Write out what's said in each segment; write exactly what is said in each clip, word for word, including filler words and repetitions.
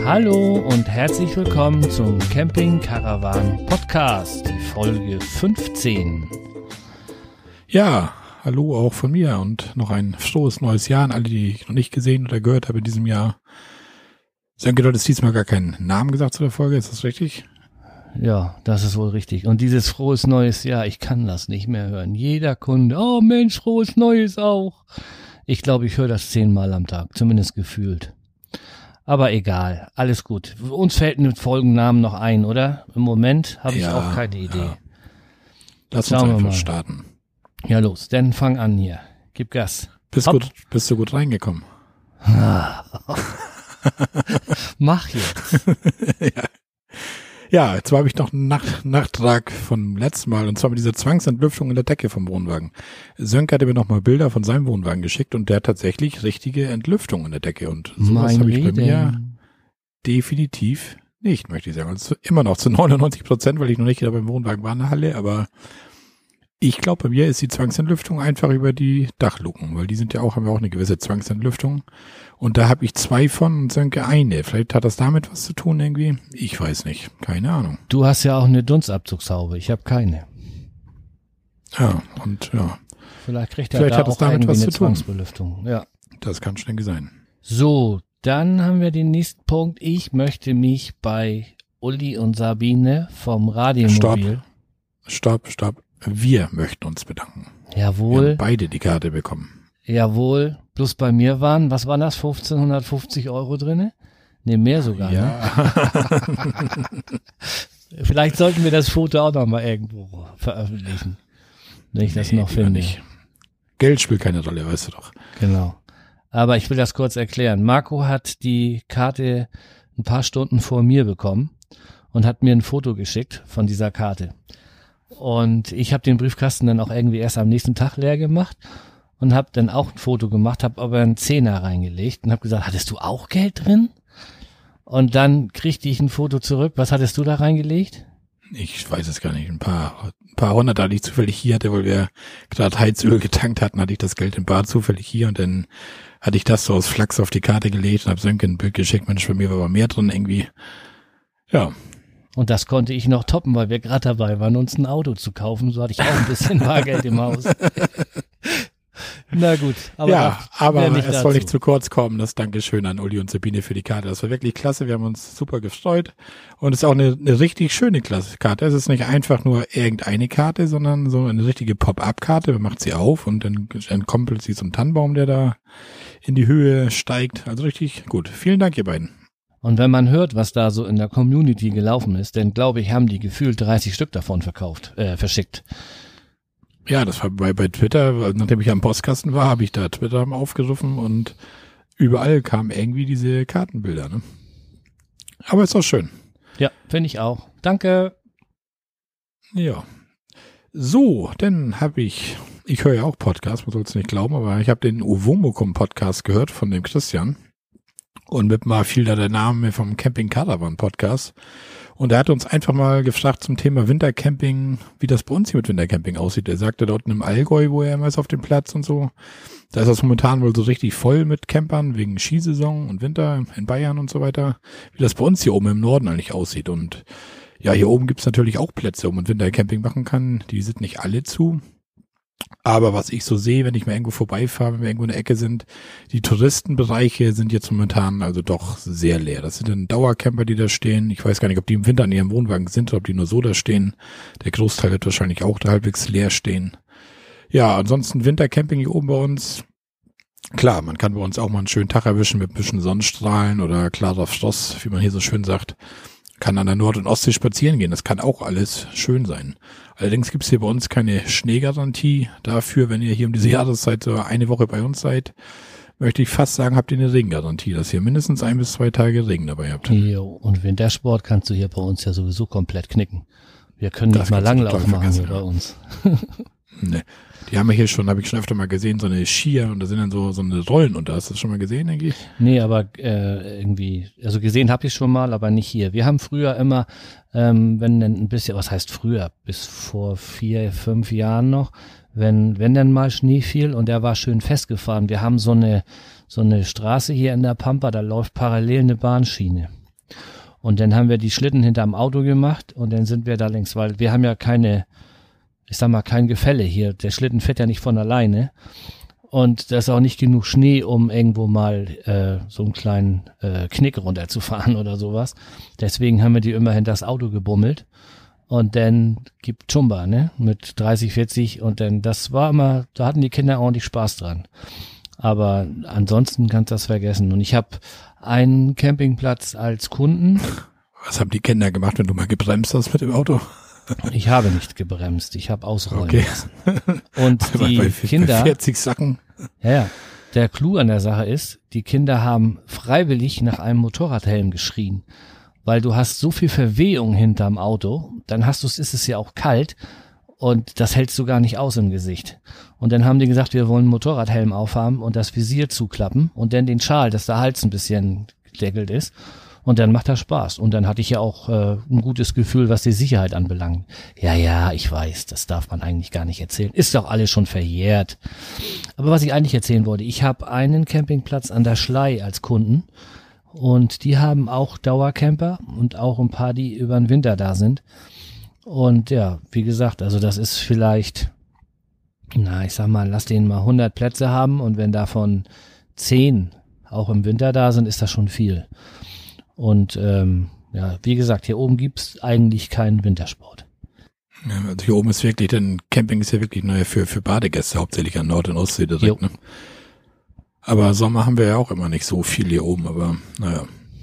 Hallo und herzlich willkommen zum Camping Caravan Podcast, Folge fünfzehn. Ja, hallo auch von mir und noch ein frohes neues Jahr an alle, die ich noch nicht gesehen oder gehört habe in diesem Jahr. Sönke, du hattest diesmal gar keinen Namen gesagt zu der Folge, ist das richtig? Ja, das ist wohl richtig. Und dieses frohes neues Jahr, ich kann das nicht mehr hören. Jeder Kunde, oh Mensch, frohes Neues auch. Ich glaube, ich höre das zehnmal am Tag, zumindest gefühlt. Aber egal, alles gut. Uns fällt ein Folgennamen noch ein, oder? Im Moment habe ich Ja, auch keine Idee. Ja. Lass Schauen wir uns einfach mal. starten. Ja, los, dann fang an hier. Gib Gas. Bist, Hopp. gut, bist du gut reingekommen? Mach jetzt. ja. Ja, jetzt habe ich noch einen Nach- Nachtrag vom letzten Mal, und zwar mit dieser Zwangsentlüftung in der Decke vom Wohnwagen. Sönke hatte mir nochmal Bilder von seinem Wohnwagen geschickt und der hat tatsächlich richtige Entlüftung in der Decke. Und sowas Mein habe ich bei Reden. mir definitiv nicht, möchte ich sagen. Also immer noch zu neunundneunzig Prozent, weil ich noch nicht wieder beim Wohnwagen war in der Halle, aber ich glaube, bei mir ist die Zwangsentlüftung einfach über die Dachluken, weil die sind ja auch, haben ja auch eine gewisse Zwangsentlüftung. Und da habe ich zwei von und Sönke eine. Vielleicht hat das damit was zu tun irgendwie. Ich weiß nicht. Keine Ahnung. Du hast ja auch eine Dunstabzugshaube, ich habe keine. Ja, und ja, Vielleicht kriegt er Vielleicht da hat es auch damit irgendwie was eine zu tun. Zwangsbelüftung. Ja. das kann schnell sein. So, dann haben wir den nächsten Punkt. Ich möchte mich bei Uli und Sabine vom Radiomobil. Stopp, stopp. Wir möchten uns bedanken. Wir Jawohl, haben beide die Karte bekommen. jawohl. Plus bei mir waren, was waren das, fünfzehnhundertfünfzig Euro drinne? Ne, mehr sogar. Ne? Ja. Vielleicht sollten wir das Foto auch noch mal irgendwo veröffentlichen, wenn ich das Nee, noch lieber finde. nicht. Geld spielt keine Rolle, weißt du doch. Genau. Aber ich will das kurz erklären. Marco hat die Karte ein paar Stunden vor mir bekommen und hat mir ein Foto geschickt von dieser Karte. Und ich habe den Briefkasten dann auch irgendwie erst am nächsten Tag leer gemacht und habe dann auch ein Foto gemacht, habe aber einen Zehner reingelegt und habe gesagt, hattest du auch Geld drin? Und dann kriegte ich ein Foto zurück. Was hattest du da reingelegt? Ich weiß es gar nicht. Ein paar, ein paar hundert, die ich zufällig hier hatte, weil wir gerade Heizöl getankt hatten, hatte ich das Geld im Bad zufällig hier und dann hatte ich das so aus Flachs auf die Karte gelegt und habe Sönke ein Bild geschickt. Mensch, bei mir war aber mehr drin irgendwie. Ja. Und das konnte ich noch toppen, weil wir gerade dabei waren, uns ein Auto zu kaufen. So hatte ich auch ein bisschen Bargeld im Haus. Na gut, aber, ja, aber mehr nicht es dazu. soll nicht zu kurz kommen. Das Dankeschön an Uli und Sabine für die Karte. Das war wirklich klasse. Wir haben uns super gefreut. Und es ist auch eine, eine richtig schöne klasse Karte. Es ist nicht einfach nur irgendeine Karte, sondern so eine richtige Pop-up-Karte. Man macht sie auf und dann entkommt plötzlich so ein Tannenbaum, der da in die Höhe steigt. Also richtig gut. Vielen Dank, ihr beiden. Und wenn man hört, was da so in der Community gelaufen ist, dann glaube ich, haben die gefühlt dreißig Stück davon verkauft, äh, verschickt. Ja, das war bei, bei Twitter, nachdem ich am Postkasten war, habe ich da Twitter aufgerufen und überall kamen irgendwie diese Kartenbilder, ne? Aber ist doch schön. Ja, finde ich auch. Danke. Ja. So, dann habe ich, ich höre ja auch Podcasts, man soll es nicht glauben, aber ich habe den Uwomukum Podcast gehört von dem Christian. Und mit mal fiel da der Name vom Camping Caravan Podcast. Und er hat uns einfach mal gefragt zum Thema Wintercamping, wie das bei uns hier mit Wintercamping aussieht. Er sagte dort im Allgäu, wo er immer ist auf dem Platz und so, da ist das momentan wohl so richtig voll mit Campern wegen Skisaison und Winter in Bayern und so weiter. Wie das bei uns hier oben im Norden eigentlich aussieht. Und ja, hier oben gibt's natürlich auch Plätze, wo man Wintercamping machen kann. Die sind nicht alle zu. Aber was ich so sehe, wenn ich mal irgendwo vorbeifahre, wenn wir irgendwo in der Ecke sind, die Touristenbereiche sind jetzt momentan also doch sehr leer. Das sind dann Dauercamper, die da stehen. Ich weiß gar nicht, ob die im Winter an ihrem Wohnwagen sind oder ob die nur so da stehen. Der Großteil wird wahrscheinlich auch da halbwegs leer stehen. Ja, ansonsten Wintercamping hier oben bei uns. Klar, man kann bei uns auch mal einen schönen Tag erwischen mit ein bisschen Sonnenstrahlen oder klarer Frost, wie man hier so schön sagt. Kann an der Nord- und Ostsee spazieren gehen. Das kann auch alles schön sein. Allerdings gibt's hier bei uns keine Schneegarantie dafür, wenn ihr hier um diese Jahreszeit so eine Woche bei uns seid, möchte ich fast sagen, habt ihr eine Regengarantie, dass ihr mindestens ein bis zwei Tage Regen dabei habt. Jo, und Wintersport kannst du hier bei uns ja sowieso komplett knicken. Wir können nicht Das mal kannst du Langlauf total machen hier vergessen, bei ja. uns. Ne. Die haben wir hier schon, habe ich schon öfter mal gesehen, so eine Skier und da sind dann so so eine Rollen unter. Hast du das schon mal gesehen eigentlich? Nee, aber äh, irgendwie, also gesehen habe ich schon mal, aber nicht hier. Wir haben früher immer, ähm, wenn denn ein bisschen, was heißt früher, bis vor vier, fünf Jahren noch, wenn wenn dann mal Schnee fiel und der war schön festgefahren. Wir haben so eine so eine Straße hier in der Pampa, da läuft parallel eine Bahnschiene. Und dann haben wir die Schlitten hinterm Auto gemacht und dann sind wir da längs, weil wir haben ja keine, ich sag mal, kein Gefälle hier. Der Schlitten fährt ja nicht von alleine. Und da ist auch nicht genug Schnee, um irgendwo mal äh, so einen kleinen äh, Knick runterzufahren oder sowas. Deswegen haben wir die immer hinter das Auto gebummelt. Und dann gibt Chumba, ne, mit dreißig, vierzig. Und dann, das war immer, da hatten die Kinder ordentlich Spaß dran. Aber ansonsten kannst du das vergessen. Und ich habe einen Campingplatz als Kunden. Was haben die Kinder gemacht, wenn du mal gebremst hast mit dem Auto? Ich habe nicht gebremst, ich habe ausrollen okay. lassen. Und bei, die bei, Kinder, bei vierzig Sacken. ja, ja, der Clou an der Sache ist, die Kinder haben freiwillig nach einem Motorradhelm geschrien, weil du hast so viel Verwehung hinterm Auto, dann hast du es, ist es ja auch kalt und das hältst du gar nicht aus im Gesicht. Und dann haben die gesagt, wir wollen einen Motorradhelm aufhaben und das Visier zuklappen und dann den Schal, dass der Hals ein bisschen gedeckelt ist. Und dann macht das Spaß. Und dann hatte ich ja auch äh, ein gutes Gefühl, was die Sicherheit anbelangt. Ja, ja, ich weiß, das darf man eigentlich gar nicht erzählen. Ist doch alles schon verjährt. Aber was ich eigentlich erzählen wollte, ich habe einen Campingplatz an der Schlei als Kunden. Und die haben auch Dauercamper und auch ein paar, die über den Winter da sind. Und ja, wie gesagt, also das ist vielleicht, na, ich sag mal, lass denen mal hundert Plätze haben. Und wenn davon zehn auch im Winter da sind, ist das schon viel. Und ähm, ja, wie gesagt, hier oben gibt's eigentlich keinen Wintersport. Ja, also hier oben ist wirklich, denn Camping ist ja wirklich naja, für für Badegäste hauptsächlich an Nord- und Ostsee direkt. Ne? Aber Sommer haben wir ja auch immer nicht so viel hier oben, aber naja,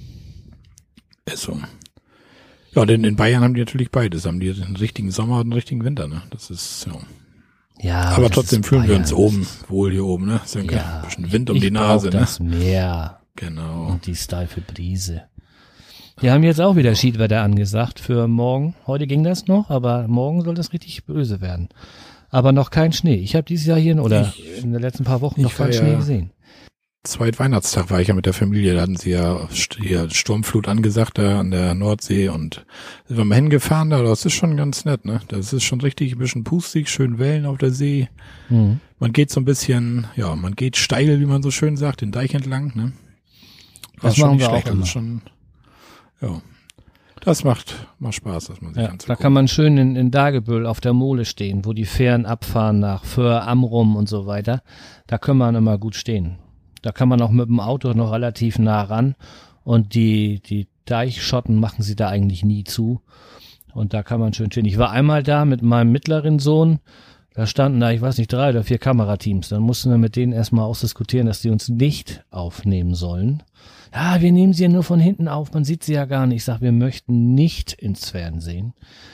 ist so. Ja, denn in Bayern haben die natürlich beides, haben die den richtigen Sommer und den richtigen Winter. Ne, das ist ja. Ja, aber trotzdem fühlen Bayern, wir uns oben wohl hier oben, ne? So ja, ein bisschen Wind um ich die Nase, brauch ne? Das Meer. Genau. Und die steife Brise. Wir haben jetzt auch wieder Schiedwetter angesagt für morgen. Heute ging das noch, aber morgen soll das richtig böse werden. Aber noch kein Schnee. Ich habe dieses Jahr hier oder ich, in den letzten paar Wochen noch keinen Schnee ja, gesehen. Zweitweihnachtstag war ich ja mit der Familie, da hatten sie ja hier Sturmflut angesagt da an der Nordsee und sind wir mal hingefahren da, das ist schon ganz nett, ne? Das ist schon richtig ein bisschen pustig, schön Wellen auf der See. Mhm. Man geht so ein bisschen, ja, man geht steil, wie man so schön sagt, den Deich entlang, ne? Das, das machen wir auch immer. Schon, ja, das macht mal Spaß, dass man sich ja, da kann man schön in, in Dagebüll auf der Mole stehen, wo die Fähren abfahren nach Föhr, Amrum und so weiter. Da kann man immer gut stehen. Da kann man auch mit dem Auto noch relativ nah ran und die die Deichschotten machen sie da eigentlich nie zu. Und da kann man schön stehen. Ich war einmal da mit meinem mittleren Sohn. Da standen da, ich weiß nicht, drei oder vier Kamerateams. Dann mussten wir mit denen erstmal ausdiskutieren, dass die uns nicht aufnehmen sollen. Ja, wir nehmen sie ja nur von hinten auf, man sieht sie ja gar nicht. Ich sag, wir möchten nicht ins Fernsehen.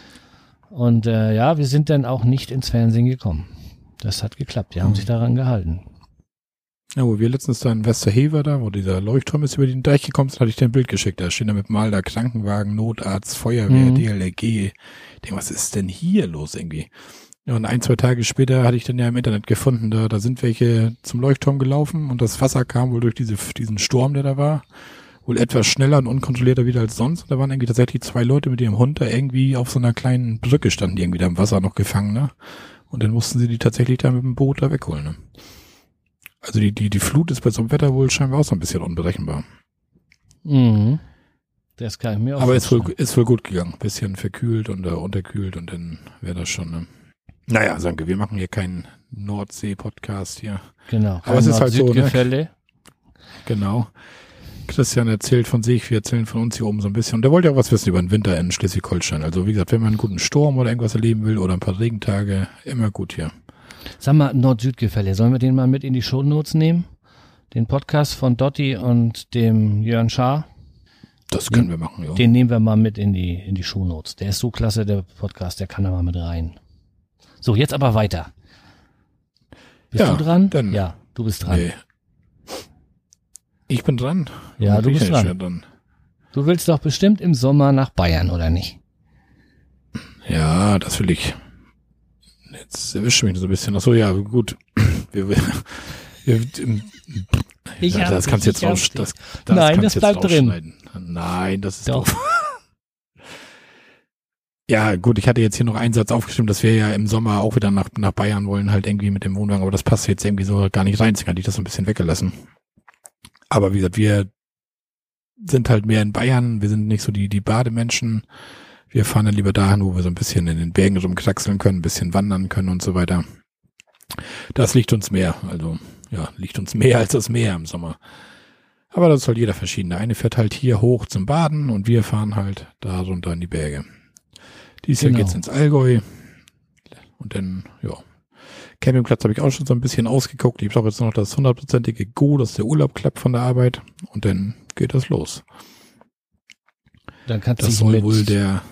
Und äh, ja, wir sind dann auch nicht ins Fernsehen gekommen. Das hat geklappt, die haben mhm. sich daran gehalten. Ja, wo wir letztens da in Westerhever da, wo dieser Leuchtturm ist über den Deich gekommen ist, hatte ich dir ein Bild geschickt. Da stehen da mit mal da Krankenwagen, Notarzt, Feuerwehr, mhm. D L R G. Ich denke, was ist denn hier los irgendwie? Ja, und ein, zwei Tage später hatte ich dann ja im Internet gefunden, da, da sind welche zum Leuchtturm gelaufen und das Wasser kam wohl durch diese, diesen Sturm, der da war, wohl etwas schneller und unkontrollierter wieder als sonst. Und da waren irgendwie tatsächlich zwei Leute mit ihrem Hund da irgendwie auf so einer kleinen Brücke standen, die irgendwie da im Wasser noch gefangen, ne? Und dann mussten sie die tatsächlich da mit dem Boot da wegholen, ne? Also die, die, die Flut ist bei so einem Wetter wohl scheinbar auch so ein bisschen unberechenbar. Mhm. Das kann ich mir auch Aber ist wohl, ist wohl gut gegangen. Bisschen verkühlt und uh, unterkühlt und dann wäre das schon, ne? Naja, Sanke, wir machen hier keinen Nordsee-Podcast hier. Genau. Aber es ist halt so, ne? Genau. Christian erzählt von sich, wir erzählen von uns hier oben so ein bisschen. Und der wollte ja auch was wissen über den Winter in Schleswig-Holstein. Also wie gesagt, wenn man einen guten Sturm oder irgendwas erleben will oder ein paar Regentage, immer gut hier. Sag mal, Nord-Süd-Gefälle, sollen wir den mal mit in die Shownotes nehmen? Den Podcast von Dotti und dem Jörn Schaar? Das können den, wir machen, ja. Den nehmen wir mal mit in die, in die Shownotes. Der ist so klasse, der Podcast, der kann da mal mit rein. So, jetzt aber weiter. Bist ja, du dran? Dann, ja, du bist dran. Nee. Ich bin dran? Ja, du bist dran. dran. Du willst doch bestimmt im Sommer nach Bayern, oder nicht? Ja, das will ich. Jetzt erwischt mich so ein bisschen. Ach so, ja, gut. Wir, wir, wir, ich ja, das kannst du jetzt raus, das, das Nein, das bleibt drin. Nein, das ist doch. Doof. Ja, gut, ich hatte jetzt hier noch einen Satz aufgeschrieben, dass wir ja im Sommer auch wieder nach, nach Bayern wollen, halt irgendwie mit dem Wohnwagen, aber das passt jetzt irgendwie so gar nicht rein, deswegen hatte ich das so ein bisschen weggelassen. Aber wie gesagt, wir sind halt mehr in Bayern. Wir sind nicht so die, die Bademenschen. Wir fahren dann lieber dahin, wo wir so ein bisschen in den Bergen rumkraxeln können, ein bisschen wandern können und so weiter. Das liegt uns mehr. Also, ja, liegt uns mehr als das Meer im Sommer. Aber das ist halt jeder verschieden. Der eine fährt halt hier hoch zum Baden und wir fahren halt da runter in die Berge. Dieses Jahr Genau. geht's ins Allgäu. Und dann, ja. Campingplatz habe ich auch schon so ein bisschen ausgeguckt. Ich brauche jetzt noch das hundertprozentige Go, dass der Urlaub klappt von der Arbeit. Und dann geht das los. Dann kannst Das dich soll mit, wohl der,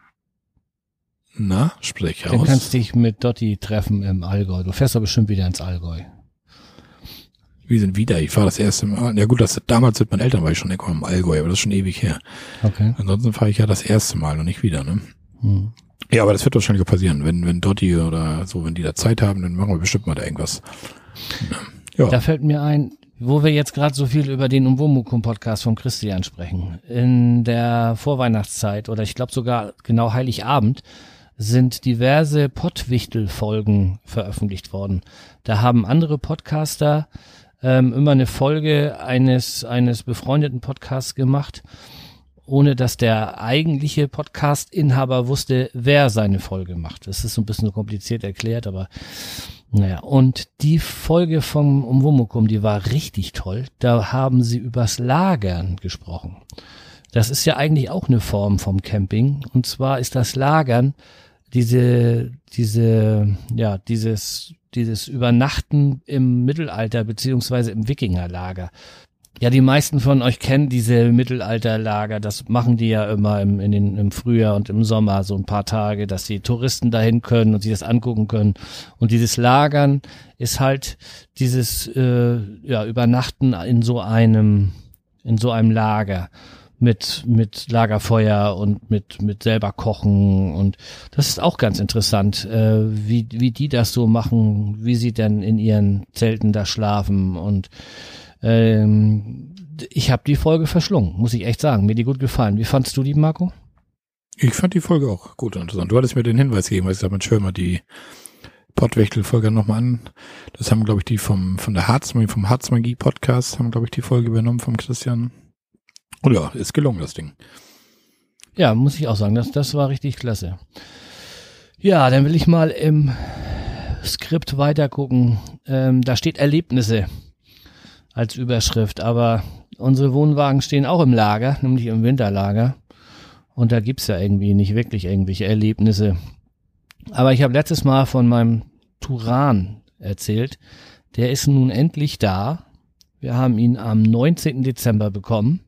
na, sprich dann aus. kannst dich mit Dotti treffen im Allgäu. Du fährst doch bestimmt wieder ins Allgäu. Wir sind wieder, ich fahre das erste Mal. Ja gut, das, damals mit meinen Eltern war ich schon irgendwann im Allgäu, aber das ist schon ewig her. Okay. Ansonsten fahre ich ja das erste Mal und nicht wieder, ne? Hm. Ja, aber das wird wahrscheinlich auch passieren. Wenn, wenn Dotti oder so, wenn die da Zeit haben, dann machen wir bestimmt mal da irgendwas. Ja. Da fällt mir ein, wo wir jetzt gerade so viel über den Umwomukum-Podcast von Christian sprechen. In der Vorweihnachtszeit oder ich glaube sogar genau Heiligabend sind diverse Pottwichtel-Folgen veröffentlicht worden. Da haben andere Podcaster ähm, immer eine Folge eines eines befreundeten Podcasts gemacht, ohne dass der eigentliche Podcast-Inhaber wusste, wer seine Folge macht. Das ist so ein bisschen kompliziert erklärt, aber naja. Und die Folge vom Umwomukum, die war richtig toll. Da haben sie übers Lagern gesprochen. Das ist ja eigentlich auch eine Form vom Camping. Und zwar ist das Lagern diese, diese, ja, dieses, dieses Übernachten im Mittelalter beziehungsweise im Wikingerlager. Ja, die meisten von euch kennen diese Mittelalterlager. Das machen die ja immer im, in den, im Frühjahr und im Sommer so ein paar Tage, dass die Touristen dahin können und sich das angucken können. Und dieses Lagern ist halt dieses äh, ja Übernachten in so einem in so einem Lager mit mit Lagerfeuer und mit mit selber kochen. Und das ist auch ganz interessant, äh, wie wie die das so machen, wie sie denn in ihren Zelten da schlafen. Und Ähm, ich habe die Folge verschlungen, muss ich echt sagen. Mir die gut gefallen. Wie fandst du die, Marco? Ich fand die Folge auch gut und interessant. Du hattest mir den Hinweis gegeben, weil ich gesagt habe, Mensch, hör mal die Pottwichtel-Folge nochmal an. Das haben, glaube ich, die vom von der Harzmagie, vom Harzmagie-Podcast, haben, glaube ich, die Folge übernommen vom Christian. Und ja, ist gelungen, das Ding. Ja, muss ich auch sagen, das, das war richtig klasse. Ja, dann will ich mal im Skript weitergucken. Ähm, da steht Erlebnisse als Überschrift, aber unsere Wohnwagen stehen auch im Lager, nämlich im Winterlager. Und da gibt's ja irgendwie nicht wirklich irgendwelche Erlebnisse. Aber ich habe letztes Mal von meinem Turan erzählt. Der ist nun endlich da. Wir haben ihn am neunzehnten Dezember bekommen.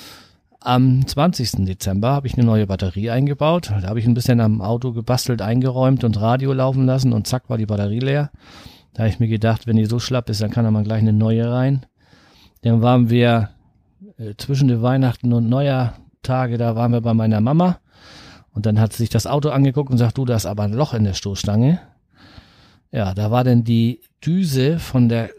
Am zwanzigsten Dezember habe ich eine neue Batterie eingebaut. Da habe ich ein bisschen am Auto gebastelt, eingeräumt und Radio laufen lassen und zack war die Batterie leer. Da habe ich mir gedacht, wenn die so schlapp ist, dann kann da mal gleich eine neue rein. Dann waren wir äh, zwischen den Weihnachten und Neujahrtage, da waren wir bei meiner Mama. Und dann hat sie sich das Auto angeguckt und sagt, du, da ist aber ein Loch in der Stoßstange. Ja, da war dann die Düse von der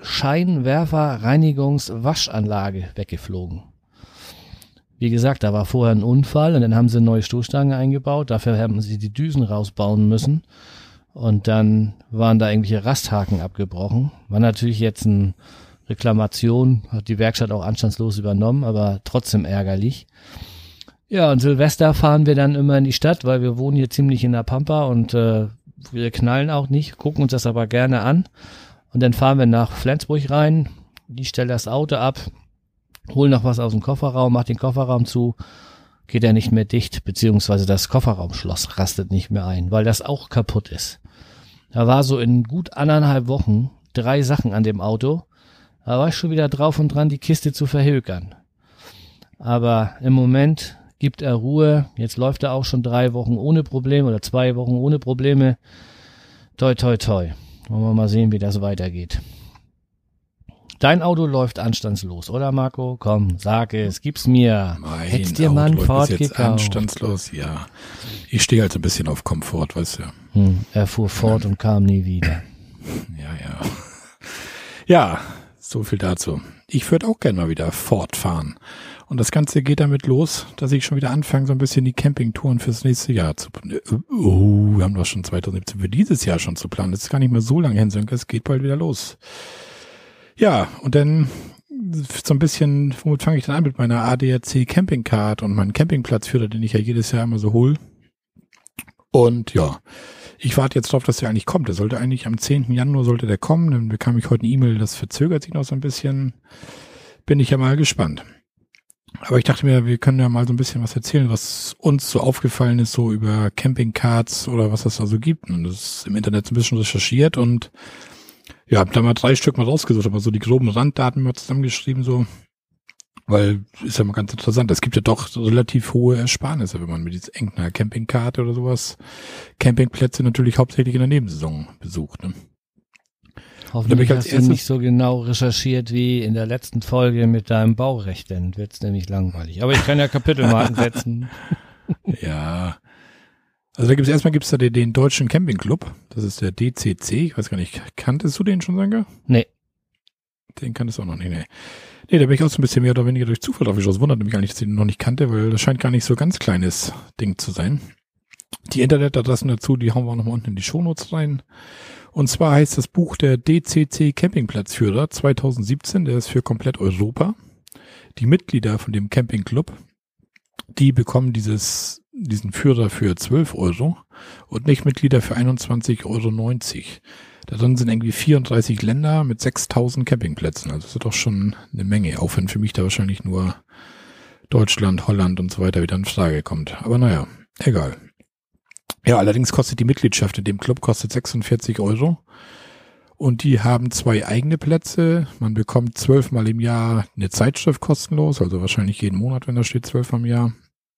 Scheinwerferreinigungswaschanlage weggeflogen. Wie gesagt, da war vorher ein Unfall und dann haben sie eine neue Stoßstange eingebaut. Dafür haben sie die Düsen rausbauen müssen. Und dann waren da irgendwelche Rasthaken abgebrochen. War natürlich jetzt eine Reklamation, hat die Werkstatt auch anstandslos übernommen, aber trotzdem ärgerlich. Ja, und Silvester fahren wir dann immer in die Stadt, weil wir wohnen hier ziemlich in der Pampa und äh, wir knallen auch nicht, gucken uns das aber gerne an. Und dann fahren wir nach Flensburg rein, die stellen das Auto ab, holen noch was aus dem Kofferraum, macht den Kofferraum zu, geht er nicht mehr dicht, beziehungsweise das Kofferraumschloss rastet nicht mehr ein, weil das auch kaputt ist. Da war so in gut anderthalb Wochen drei Sachen an dem Auto. Da war ich schon wieder drauf und dran, die Kiste zu verhökern. Aber im Moment gibt er Ruhe. Jetzt läuft er auch schon drei Wochen ohne Probleme oder zwei Wochen ohne Probleme. Toi, toi, toi. Wollen wir mal sehen, wie das weitergeht. Dein Auto läuft anstandslos, oder Marco? Komm, sag es, gib's mir. Mein Hättest dir mal einen Auto Ford ist jetzt gekauft? anstandslos, ja. Ich stehe halt so ein bisschen auf Komfort, weißt du. Hm, er fuhr fort und kam nie wieder. Ja, ja. Ja, so viel dazu. Ich würde auch gerne mal wieder fortfahren. Und das Ganze geht damit los, dass ich schon wieder anfange, so ein bisschen die Campingtouren fürs nächste Jahr zu planen. Oh, wir haben doch schon zweitausendsiebzehn für dieses Jahr schon zu planen. Das ist gar nicht mehr so lange hin, sondern es geht bald wieder los. Ja, und dann so ein bisschen, womit fange ich dann an mit meiner A D A C Campingcard und meinen Campingplatzführer, den ich ja jedes Jahr immer so hole. Und ja, ich warte jetzt drauf, dass der eigentlich kommt. Der sollte eigentlich am zehnten Januar sollte der kommen. Dann bekam ich heute eine E-Mail, das verzögert sich noch so ein bisschen. Bin ich ja mal gespannt. Aber ich dachte mir, wir können ja mal so ein bisschen was erzählen, was uns so aufgefallen ist, so über Campingcards oder was es da so gibt. Und das ist im Internet so ein bisschen recherchiert und ja, hab da mal drei Stück mal rausgesucht, aber so die groben Randdaten mal zusammengeschrieben, so. Weil, ist ja mal ganz interessant. Es gibt ja doch relativ hohe Ersparnisse, wenn man mit dieser irgendeiner Campingkarte oder sowas Campingplätze natürlich hauptsächlich in der Nebensaison besucht, ne? Hoffentlich hast du nicht so genau recherchiert wie in der letzten Folge mit deinem Baurecht, dann wird's nämlich langweilig. Aber ich kann ja Kapitelmarken setzen. Ja. Also da gibt's erstmal gibt's da den, den Deutschen Campingclub. Das ist der D C C. Ich weiß gar nicht, kanntest du den schon, Sanke? Nee. Den kanntest du auch noch nicht, nee. Nee, da bin ich auch so ein bisschen mehr oder weniger durch Zufall drauf geschossen. Wundert mich gar nicht, dass ich den noch nicht kannte, weil das scheint gar nicht so ganz kleines Ding zu sein. Die Internetadressen dazu, die hauen wir auch nochmal unten in die Shownotes rein. Und zwar heißt das Buch der D C C Campingplatzführer zwanzig siebzehn, der ist für komplett Europa. Die Mitglieder von dem Campingclub, die bekommen dieses, diesen Führer für zwölf Euro und Nicht-Mitglieder für einundzwanzig Euro neunzig. Da drin sind irgendwie vierunddreißig Länder mit sechstausend Campingplätzen. Also das ist doch schon eine Menge, auch wenn für mich da wahrscheinlich nur Deutschland, Holland und so weiter wieder in Frage kommt. Aber naja, egal. Ja, allerdings kostet die Mitgliedschaft in dem Club kostet sechsundvierzig Euro und die haben zwei eigene Plätze. Man bekommt zwölfmal im Jahr eine Zeitschrift kostenlos, also wahrscheinlich jeden Monat, wenn da steht zwölfmal im Jahr.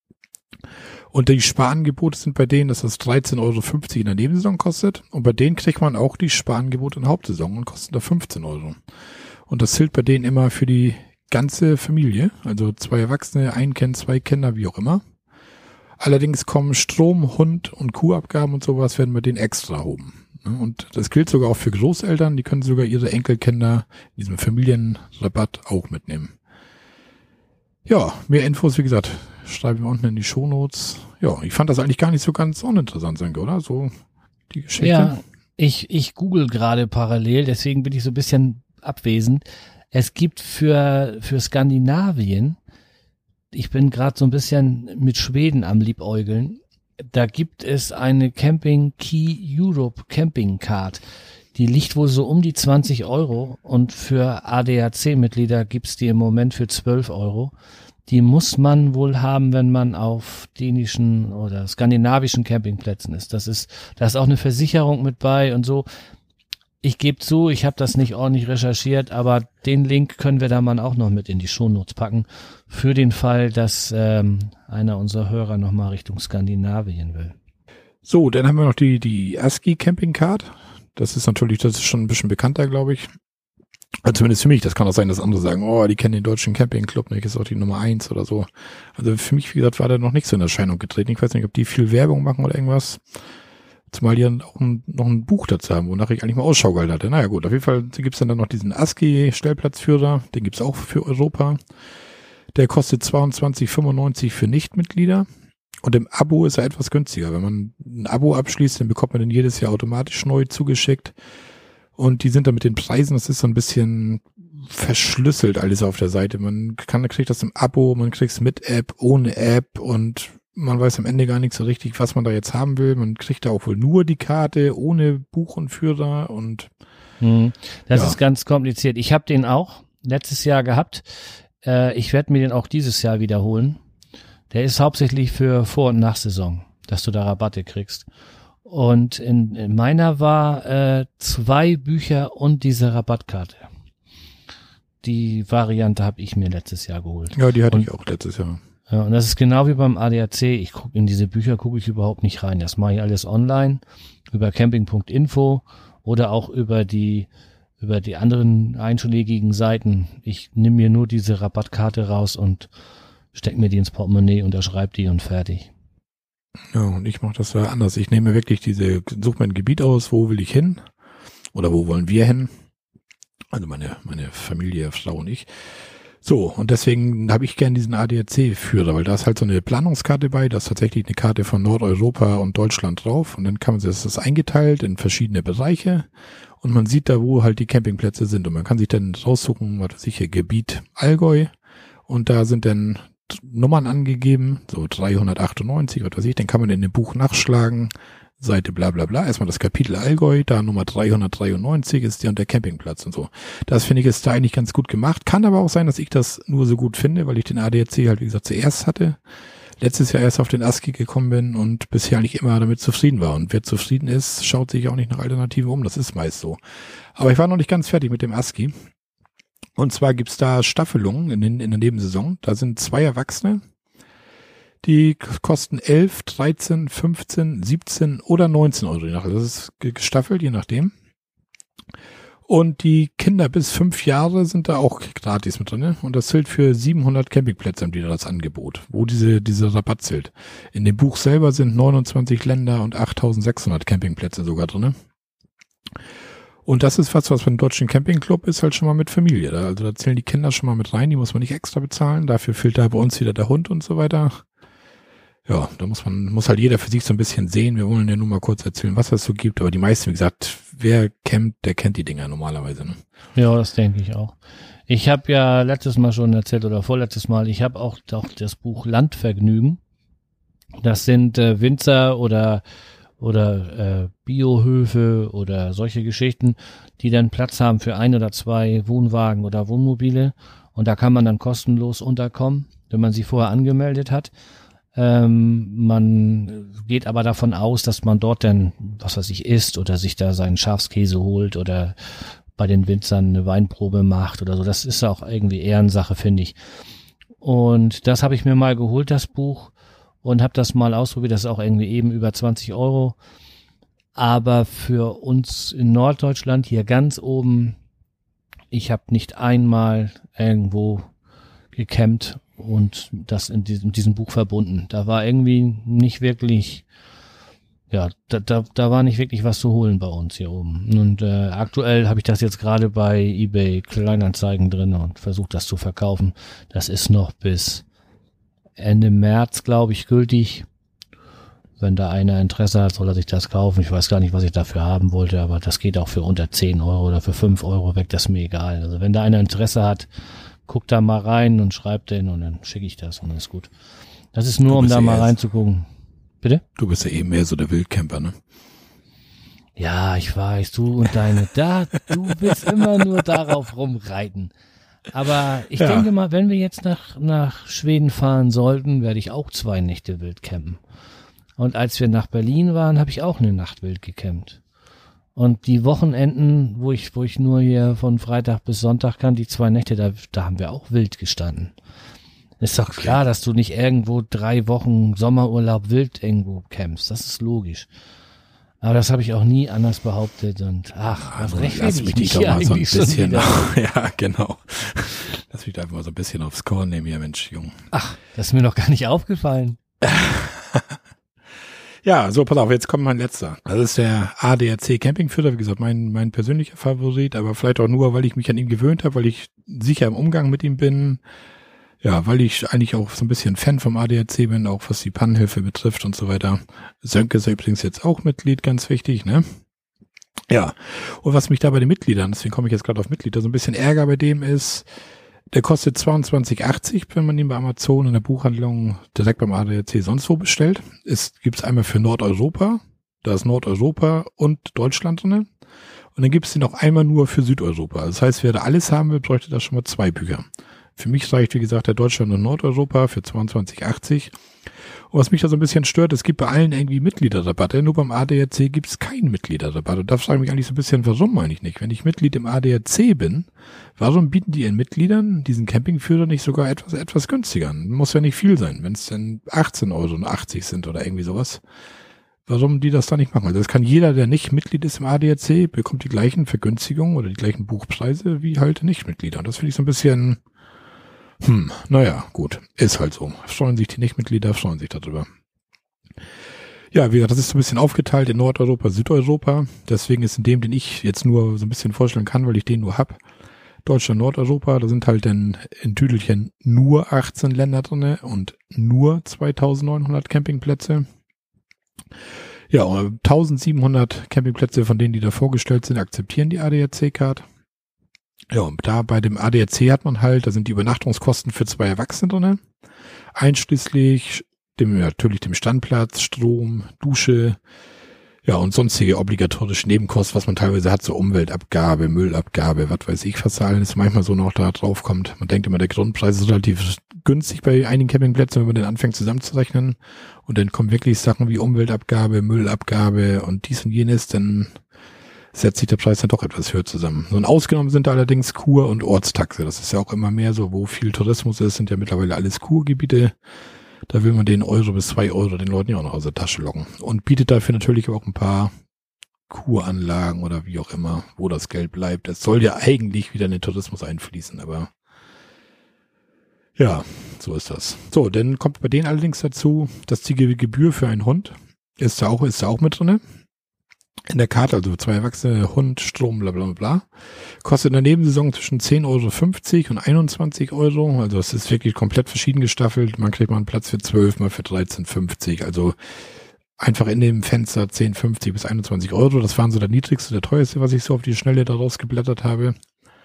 Und die Sparangebote sind bei denen, dass das dreizehn Euro fünfzig in der Nebensaison kostet und bei denen kriegt man auch die Sparangebote in der Hauptsaison und kostet da fünfzehn Euro. Und das zählt bei denen immer für die ganze Familie, also zwei Erwachsene, ein Kind, zwei Kinder, wie auch immer. Allerdings kommen Strom, Hund und Kuhabgaben und sowas werden bei denen extra erhoben. Und das gilt sogar auch für Großeltern, die können sogar ihre Enkelkinder in diesem Familienrabatt auch mitnehmen. Ja, mehr Infos, wie gesagt, schreiben wir unten in die Shownotes. Ja, ich fand das eigentlich gar nicht so ganz uninteressant, Sanke, oder? So die Geschichte. Ja, ich, ich google gerade parallel, deswegen bin ich so ein bisschen abwesend. Es gibt für, für Skandinavien, ich bin gerade so ein bisschen mit Schweden am Liebäugeln. Da gibt es eine Camping Key Europe Camping Card. Die liegt wohl so um die zwanzig Euro und für A D A C-Mitglieder gibt's die im Moment für zwölf Euro. Die muss man wohl haben, wenn man auf dänischen oder skandinavischen Campingplätzen ist. Das ist, da ist auch eine Versicherung mit bei und so. Ich gebe zu, ich habe das nicht ordentlich recherchiert, aber den Link können wir da mal auch noch mit in die Shownotes packen, für den Fall, dass ähm, einer unserer Hörer nochmal Richtung Skandinavien will. So, dann haben wir noch die die ASCII Camping Card. Das ist natürlich, das ist schon ein bisschen bekannter, glaube ich. Also zumindest für mich. Das kann auch sein, dass andere sagen, oh, die kennen den deutschen Campingclub, nicht, ist auch die Nummer eins oder so. Also für mich, wie gesagt, war der noch nicht so in Erscheinung getreten. Ich weiß nicht, ob die viel Werbung machen oder irgendwas. Zumal die auch ein, noch ein Buch dazu haben, wonach ich eigentlich mal Ausschau gehalten hatte. Naja gut, auf jeden Fall gibt's dann, dann noch diesen ASCII-Stellplatzführer, den gibt's auch für Europa. Der kostet zweiundzwanzig fünfundneunzig für Nichtmitglieder und im Abo ist er etwas günstiger. Wenn man ein Abo abschließt, dann bekommt man den jedes Jahr automatisch neu zugeschickt und die sind dann mit den Preisen, das ist so ein bisschen verschlüsselt alles auf der Seite. Man kann, kriegt das im Abo, man kriegt es mit App, ohne App und man weiß am Ende gar nicht so richtig, was man da jetzt haben will. Man kriegt da auch wohl nur die Karte, ohne Buch und Führer und hm, das ja. ist ganz kompliziert. Ich habe den auch letztes Jahr gehabt. Äh, ich werde mir den auch dieses Jahr wiederholen. Der ist hauptsächlich für Vor- und Nachsaison, dass du da Rabatte kriegst. Und in, in meiner war äh, zwei Bücher und diese Rabattkarte. Die Variante habe ich mir letztes Jahr geholt. Ja, die hatte und, ich auch letztes Jahr. Ja, und das ist genau wie beim A D A C. Ich gucke in diese Bücher gucke ich überhaupt nicht rein. Das mache ich alles online über camping punkt info oder auch über die über die anderen einschlägigen Seiten. Ich nehme mir nur diese Rabattkarte raus und stecke mir die ins Portemonnaie, unterschreibe die und fertig. Ja, und ich mache das da anders. Ich nehme wirklich diese, suche mein Gebiet aus, wo will ich hin oder wo wollen wir hin? Also meine meine Familie, Frau und ich. So, und deswegen habe ich gern diesen A D A C-Führer, weil da ist halt so eine Planungskarte bei, da ist tatsächlich eine Karte von Nordeuropa und Deutschland drauf und dann kann man sich das ist eingeteilt in verschiedene Bereiche und man sieht da, wo halt die Campingplätze sind und man kann sich dann raussuchen, was weiß ich, hier Gebiet Allgäu und da sind dann Nummern angegeben, so dreihundertachtundneunzig, was weiß ich, dann kann man in dem Buch nachschlagen, Seite bla bla bla, erstmal das Kapitel Allgäu, da Nummer dreihundertdreiundneunzig ist der und der Campingplatz und so. Das finde ich ist da eigentlich ganz gut gemacht. Kann aber auch sein, dass ich das nur so gut finde, weil ich den A D A C halt wie gesagt zuerst hatte. Letztes Jahr erst auf den ASCII gekommen bin und bisher eigentlich immer damit zufrieden war. Und wer zufrieden ist, schaut sich auch nicht nach Alternativen um. Das ist meist so. Aber ich war noch nicht ganz fertig mit dem ASCII. Und zwar gibt's da Staffelungen in, den, in der Nebensaison. Da sind zwei Erwachsene. Die kosten elf, dreizehn, fünfzehn, siebzehn oder neunzehn Euro. Das ist gestaffelt, je nachdem. Und die Kinder bis fünf Jahre sind da auch gratis mit drin. Und das zählt für siebenhundert Campingplätze, haben die da das Angebot, wo diese, diese Rabatt zählt. In dem Buch selber sind neunundzwanzig Länder und achttausendsechshundert Campingplätze sogar drin. Und das ist was, was beim Deutschen Campingclub ist halt schon mal mit Familie. Also da zählen die Kinder schon mal mit rein, die muss man nicht extra bezahlen. Dafür fehlt da bei uns wieder der Hund und so weiter. Ja, da muss man, muss halt jeder für sich so ein bisschen sehen. Wir wollen ja nur mal kurz erzählen, was es so gibt. Aber die meisten, wie gesagt, wer campt, der kennt die Dinger normalerweise. Ne? Ja, das denke ich auch. Ich habe ja letztes Mal schon erzählt oder vorletztes Mal, ich habe auch, auch das Buch Landvergnügen. Das sind äh, Winzer oder oder äh, Biohöfe oder solche Geschichten, die dann Platz haben für ein oder zwei Wohnwagen oder Wohnmobile. Und da kann man dann kostenlos unterkommen, wenn man sie vorher angemeldet hat. Ähm, man geht aber davon aus, dass man dort dann, was weiß ich, isst oder sich da seinen Schafskäse holt oder bei den Winzern eine Weinprobe macht oder so. Das ist auch irgendwie Ehrensache, finde ich. Und das habe ich mir mal geholt, das Buch, und habe das mal ausprobiert. Das ist auch irgendwie eben über zwanzig Euro. Aber für uns in Norddeutschland hier ganz oben, ich habe nicht einmal irgendwo gecampt und das in diesem, diesem Buch verbunden. Da war irgendwie nicht wirklich, ja, da, da, da war nicht wirklich was zu holen bei uns hier oben. Und äh, aktuell habe ich das jetzt gerade bei eBay Kleinanzeigen drin und versuche das zu verkaufen. Das ist noch bis Ende März, glaube ich, gültig. Wenn da einer Interesse hat, soll er sich das kaufen. Ich weiß gar nicht, was ich dafür haben wollte, aber das geht auch für unter zehn Euro oder für fünf Euro weg, das ist mir egal. Also wenn da einer Interesse hat, guckt da mal rein und schreibt den und dann schicke ich das und dann ist gut. Das ist nur, um da mal reinzugucken. Bitte? Du bist ja eben mehr so der Wildcamper, ne? Ja, ich weiß, du und deine, da, du willst immer nur darauf rumreiten. Aber ich ja. denke mal, wenn wir jetzt nach, nach Schweden fahren sollten, werde ich auch zwei Nächte wild campen. Und als wir nach Berlin waren, habe ich auch eine Nacht wild gecampt. Und die Wochenenden, wo ich, wo ich nur hier von Freitag bis Sonntag kann, die zwei Nächte, da, da haben wir auch wild gestanden. Ist doch klar, dass du nicht irgendwo drei Wochen Sommerurlaub wild irgendwo campst. Das ist logisch. Aber das habe ich auch nie anders behauptet und ach, was also, lass mich dich doch mal so ein bisschen, ja, genau. Lass mich da einfach mal so ein bisschen aufs Korn nehmen hier, Mensch, Jung. Ach, das ist mir noch gar nicht aufgefallen. Ja, so, pass auf, jetzt kommt mein letzter. Das ist der A D A C Campingführer, wie gesagt, mein mein persönlicher Favorit, aber vielleicht auch nur, weil ich mich an ihn gewöhnt habe, weil ich sicher im Umgang mit ihm bin. Ja, weil ich eigentlich auch so ein bisschen Fan vom A D A C bin, auch was die Pannenhilfe betrifft und so weiter. Sönke ist übrigens jetzt auch Mitglied, ganz wichtig, ne? Ja, und was mich da bei den Mitgliedern, deswegen komme ich jetzt gerade auf Mitglieder, so ein bisschen Ärger bei dem ist, der kostet zweiundzwanzig achtzig, wenn man ihn bei Amazon in der Buchhandlung direkt beim A D A C sonst wo bestellt. Es gibt es einmal für Nordeuropa, da ist Nordeuropa und Deutschland drin. Und dann gibt es den auch einmal nur für Südeuropa. Das heißt, wer da alles haben will, bräuchte da schon mal zwei Bücher. Für mich reicht, wie gesagt, der Deutschland und Nordeuropa für zweiundzwanzig achtzig. Und was mich da so ein bisschen stört, es gibt bei allen irgendwie Mitgliederrabatte, nur beim A D A C gibt es keinen Mitgliederrabatt. Und da frage ich mich eigentlich so ein bisschen, warum eigentlich nicht? Wenn ich Mitglied im A D A C bin, warum bieten die ihren Mitgliedern diesen Campingführer nicht sogar etwas etwas günstiger an? Muss ja nicht viel sein, wenn es denn achtzehn Euro achtzig sind oder irgendwie sowas. Warum die das da nicht machen? Also das kann jeder, der nicht Mitglied ist im A D A C, bekommt die gleichen Vergünstigungen oder die gleichen Buchpreise wie halt Nichtmitglieder. Und das finde ich so ein bisschen... Hm, naja, gut, ist halt so. Freuen sich die Nichtmitglieder, freuen sich darüber. Ja, wie gesagt, das ist so ein bisschen aufgeteilt in Nordeuropa, Südeuropa. Deswegen ist in dem, den ich jetzt nur so ein bisschen vorstellen kann, weil ich den nur hab, Deutschland, Nordeuropa, da sind halt dann in Tüdelchen nur achtzehn Länder drinne und nur zweitausendneunhundert Campingplätze. Ja, eintausendsiebenhundert Campingplätze von denen, die da vorgestellt sind, akzeptieren die A D A C-Card. Ja, und da bei dem A D A C hat man halt, da sind die Übernachtungskosten für zwei Erwachsene drinne, einschließlich dem, natürlich dem Standplatz, Strom, Dusche, ja, und sonstige obligatorische Nebenkosten, was man teilweise hat, so Umweltabgabe, Müllabgabe, was weiß ich, was da alles manchmal so noch da drauf kommt. Man denkt immer, der Grundpreis ist relativ günstig bei einigen Campingplätzen, wenn man den anfängt zusammenzurechnen. Und dann kommen wirklich Sachen wie Umweltabgabe, Müllabgabe und dies und jenes, dann setzt sich der Preis dann doch etwas höher zusammen. So, und ausgenommen sind da allerdings Kur- und Ortstaxe. Das ist ja auch immer mehr so, wo viel Tourismus ist, sind ja mittlerweile alles Kurgebiete. Da will man den Euro bis zwei Euro den Leuten ja auch noch aus der Tasche locken. Und bietet dafür natürlich auch ein paar Kuranlagen oder wie auch immer, wo das Geld bleibt. Es soll ja eigentlich wieder in den Tourismus einfließen, aber ja, so ist das. So, dann kommt bei denen allerdings dazu, dass die Gebühr für einen Hund ist da auch, ist da auch mit drinne. In der Karte, also zwei Erwachsene, Hund, Strom, bla bla bla, kostet in der Nebensaison zwischen zehn Euro fünfzig und einundzwanzig Euro. Also es ist wirklich komplett verschieden gestaffelt. Man kriegt mal einen Platz für zwölf, mal für dreizehn fünfzig. Also einfach in dem Fenster zehn fünfzig bis einundzwanzig Euro. Das waren so der niedrigste, der teuerste, was ich so auf die Schnelle da rausgeblättert habe.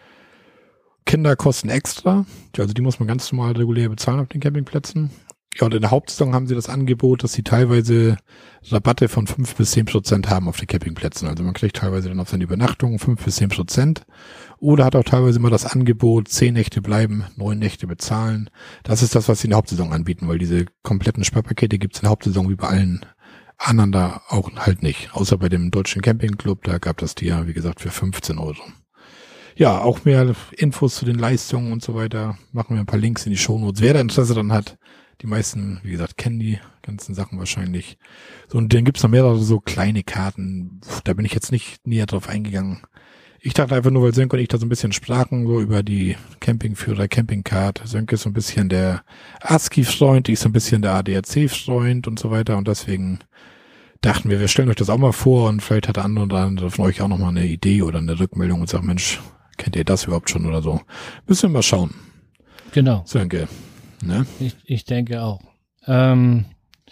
Kinder kosten extra. Also die muss man ganz normal regulär bezahlen auf den Campingplätzen. Ja, und in der Hauptsaison haben sie das Angebot, dass sie teilweise Rabatte von fünf bis zehn Prozent haben auf den Campingplätzen. Also man kriegt teilweise dann auf seine Übernachtungen fünf bis zehn Prozent. Oder hat auch teilweise mal das Angebot, zehn Nächte bleiben, neun Nächte bezahlen. Das ist das, was sie in der Hauptsaison anbieten, weil diese kompletten Sparpakete gibt es in der Hauptsaison wie bei allen anderen da auch halt nicht. Außer bei dem Deutschen Campingclub, da gab das die ja, wie gesagt, für fünfzehn Euro. Ja, auch mehr Infos zu den Leistungen und so weiter. Machen wir ein paar Links in die Shownotes. Wer da Interesse dran hat, die meisten, wie gesagt, kennen die ganzen Sachen wahrscheinlich. So, und dann gibt's noch mehrere so kleine Karten. Da bin ich jetzt nicht näher drauf eingegangen. Ich dachte einfach nur, weil Sönke und ich da so ein bisschen sprachen, so über die Campingführer, Campingcard. Sönke ist so ein bisschen der ASCII-Freund, ich ist so ein bisschen der A D A C-Freund und so weiter. Und deswegen dachten wir, wir stellen euch das auch mal vor und vielleicht hat der andere oder andere von euch auch noch mal eine Idee oder eine Rückmeldung und sagt, Mensch, kennt ihr das überhaupt schon oder so? Müssen wir mal schauen. Genau. Sönke. Ne? Ich, ich denke auch. Ähm,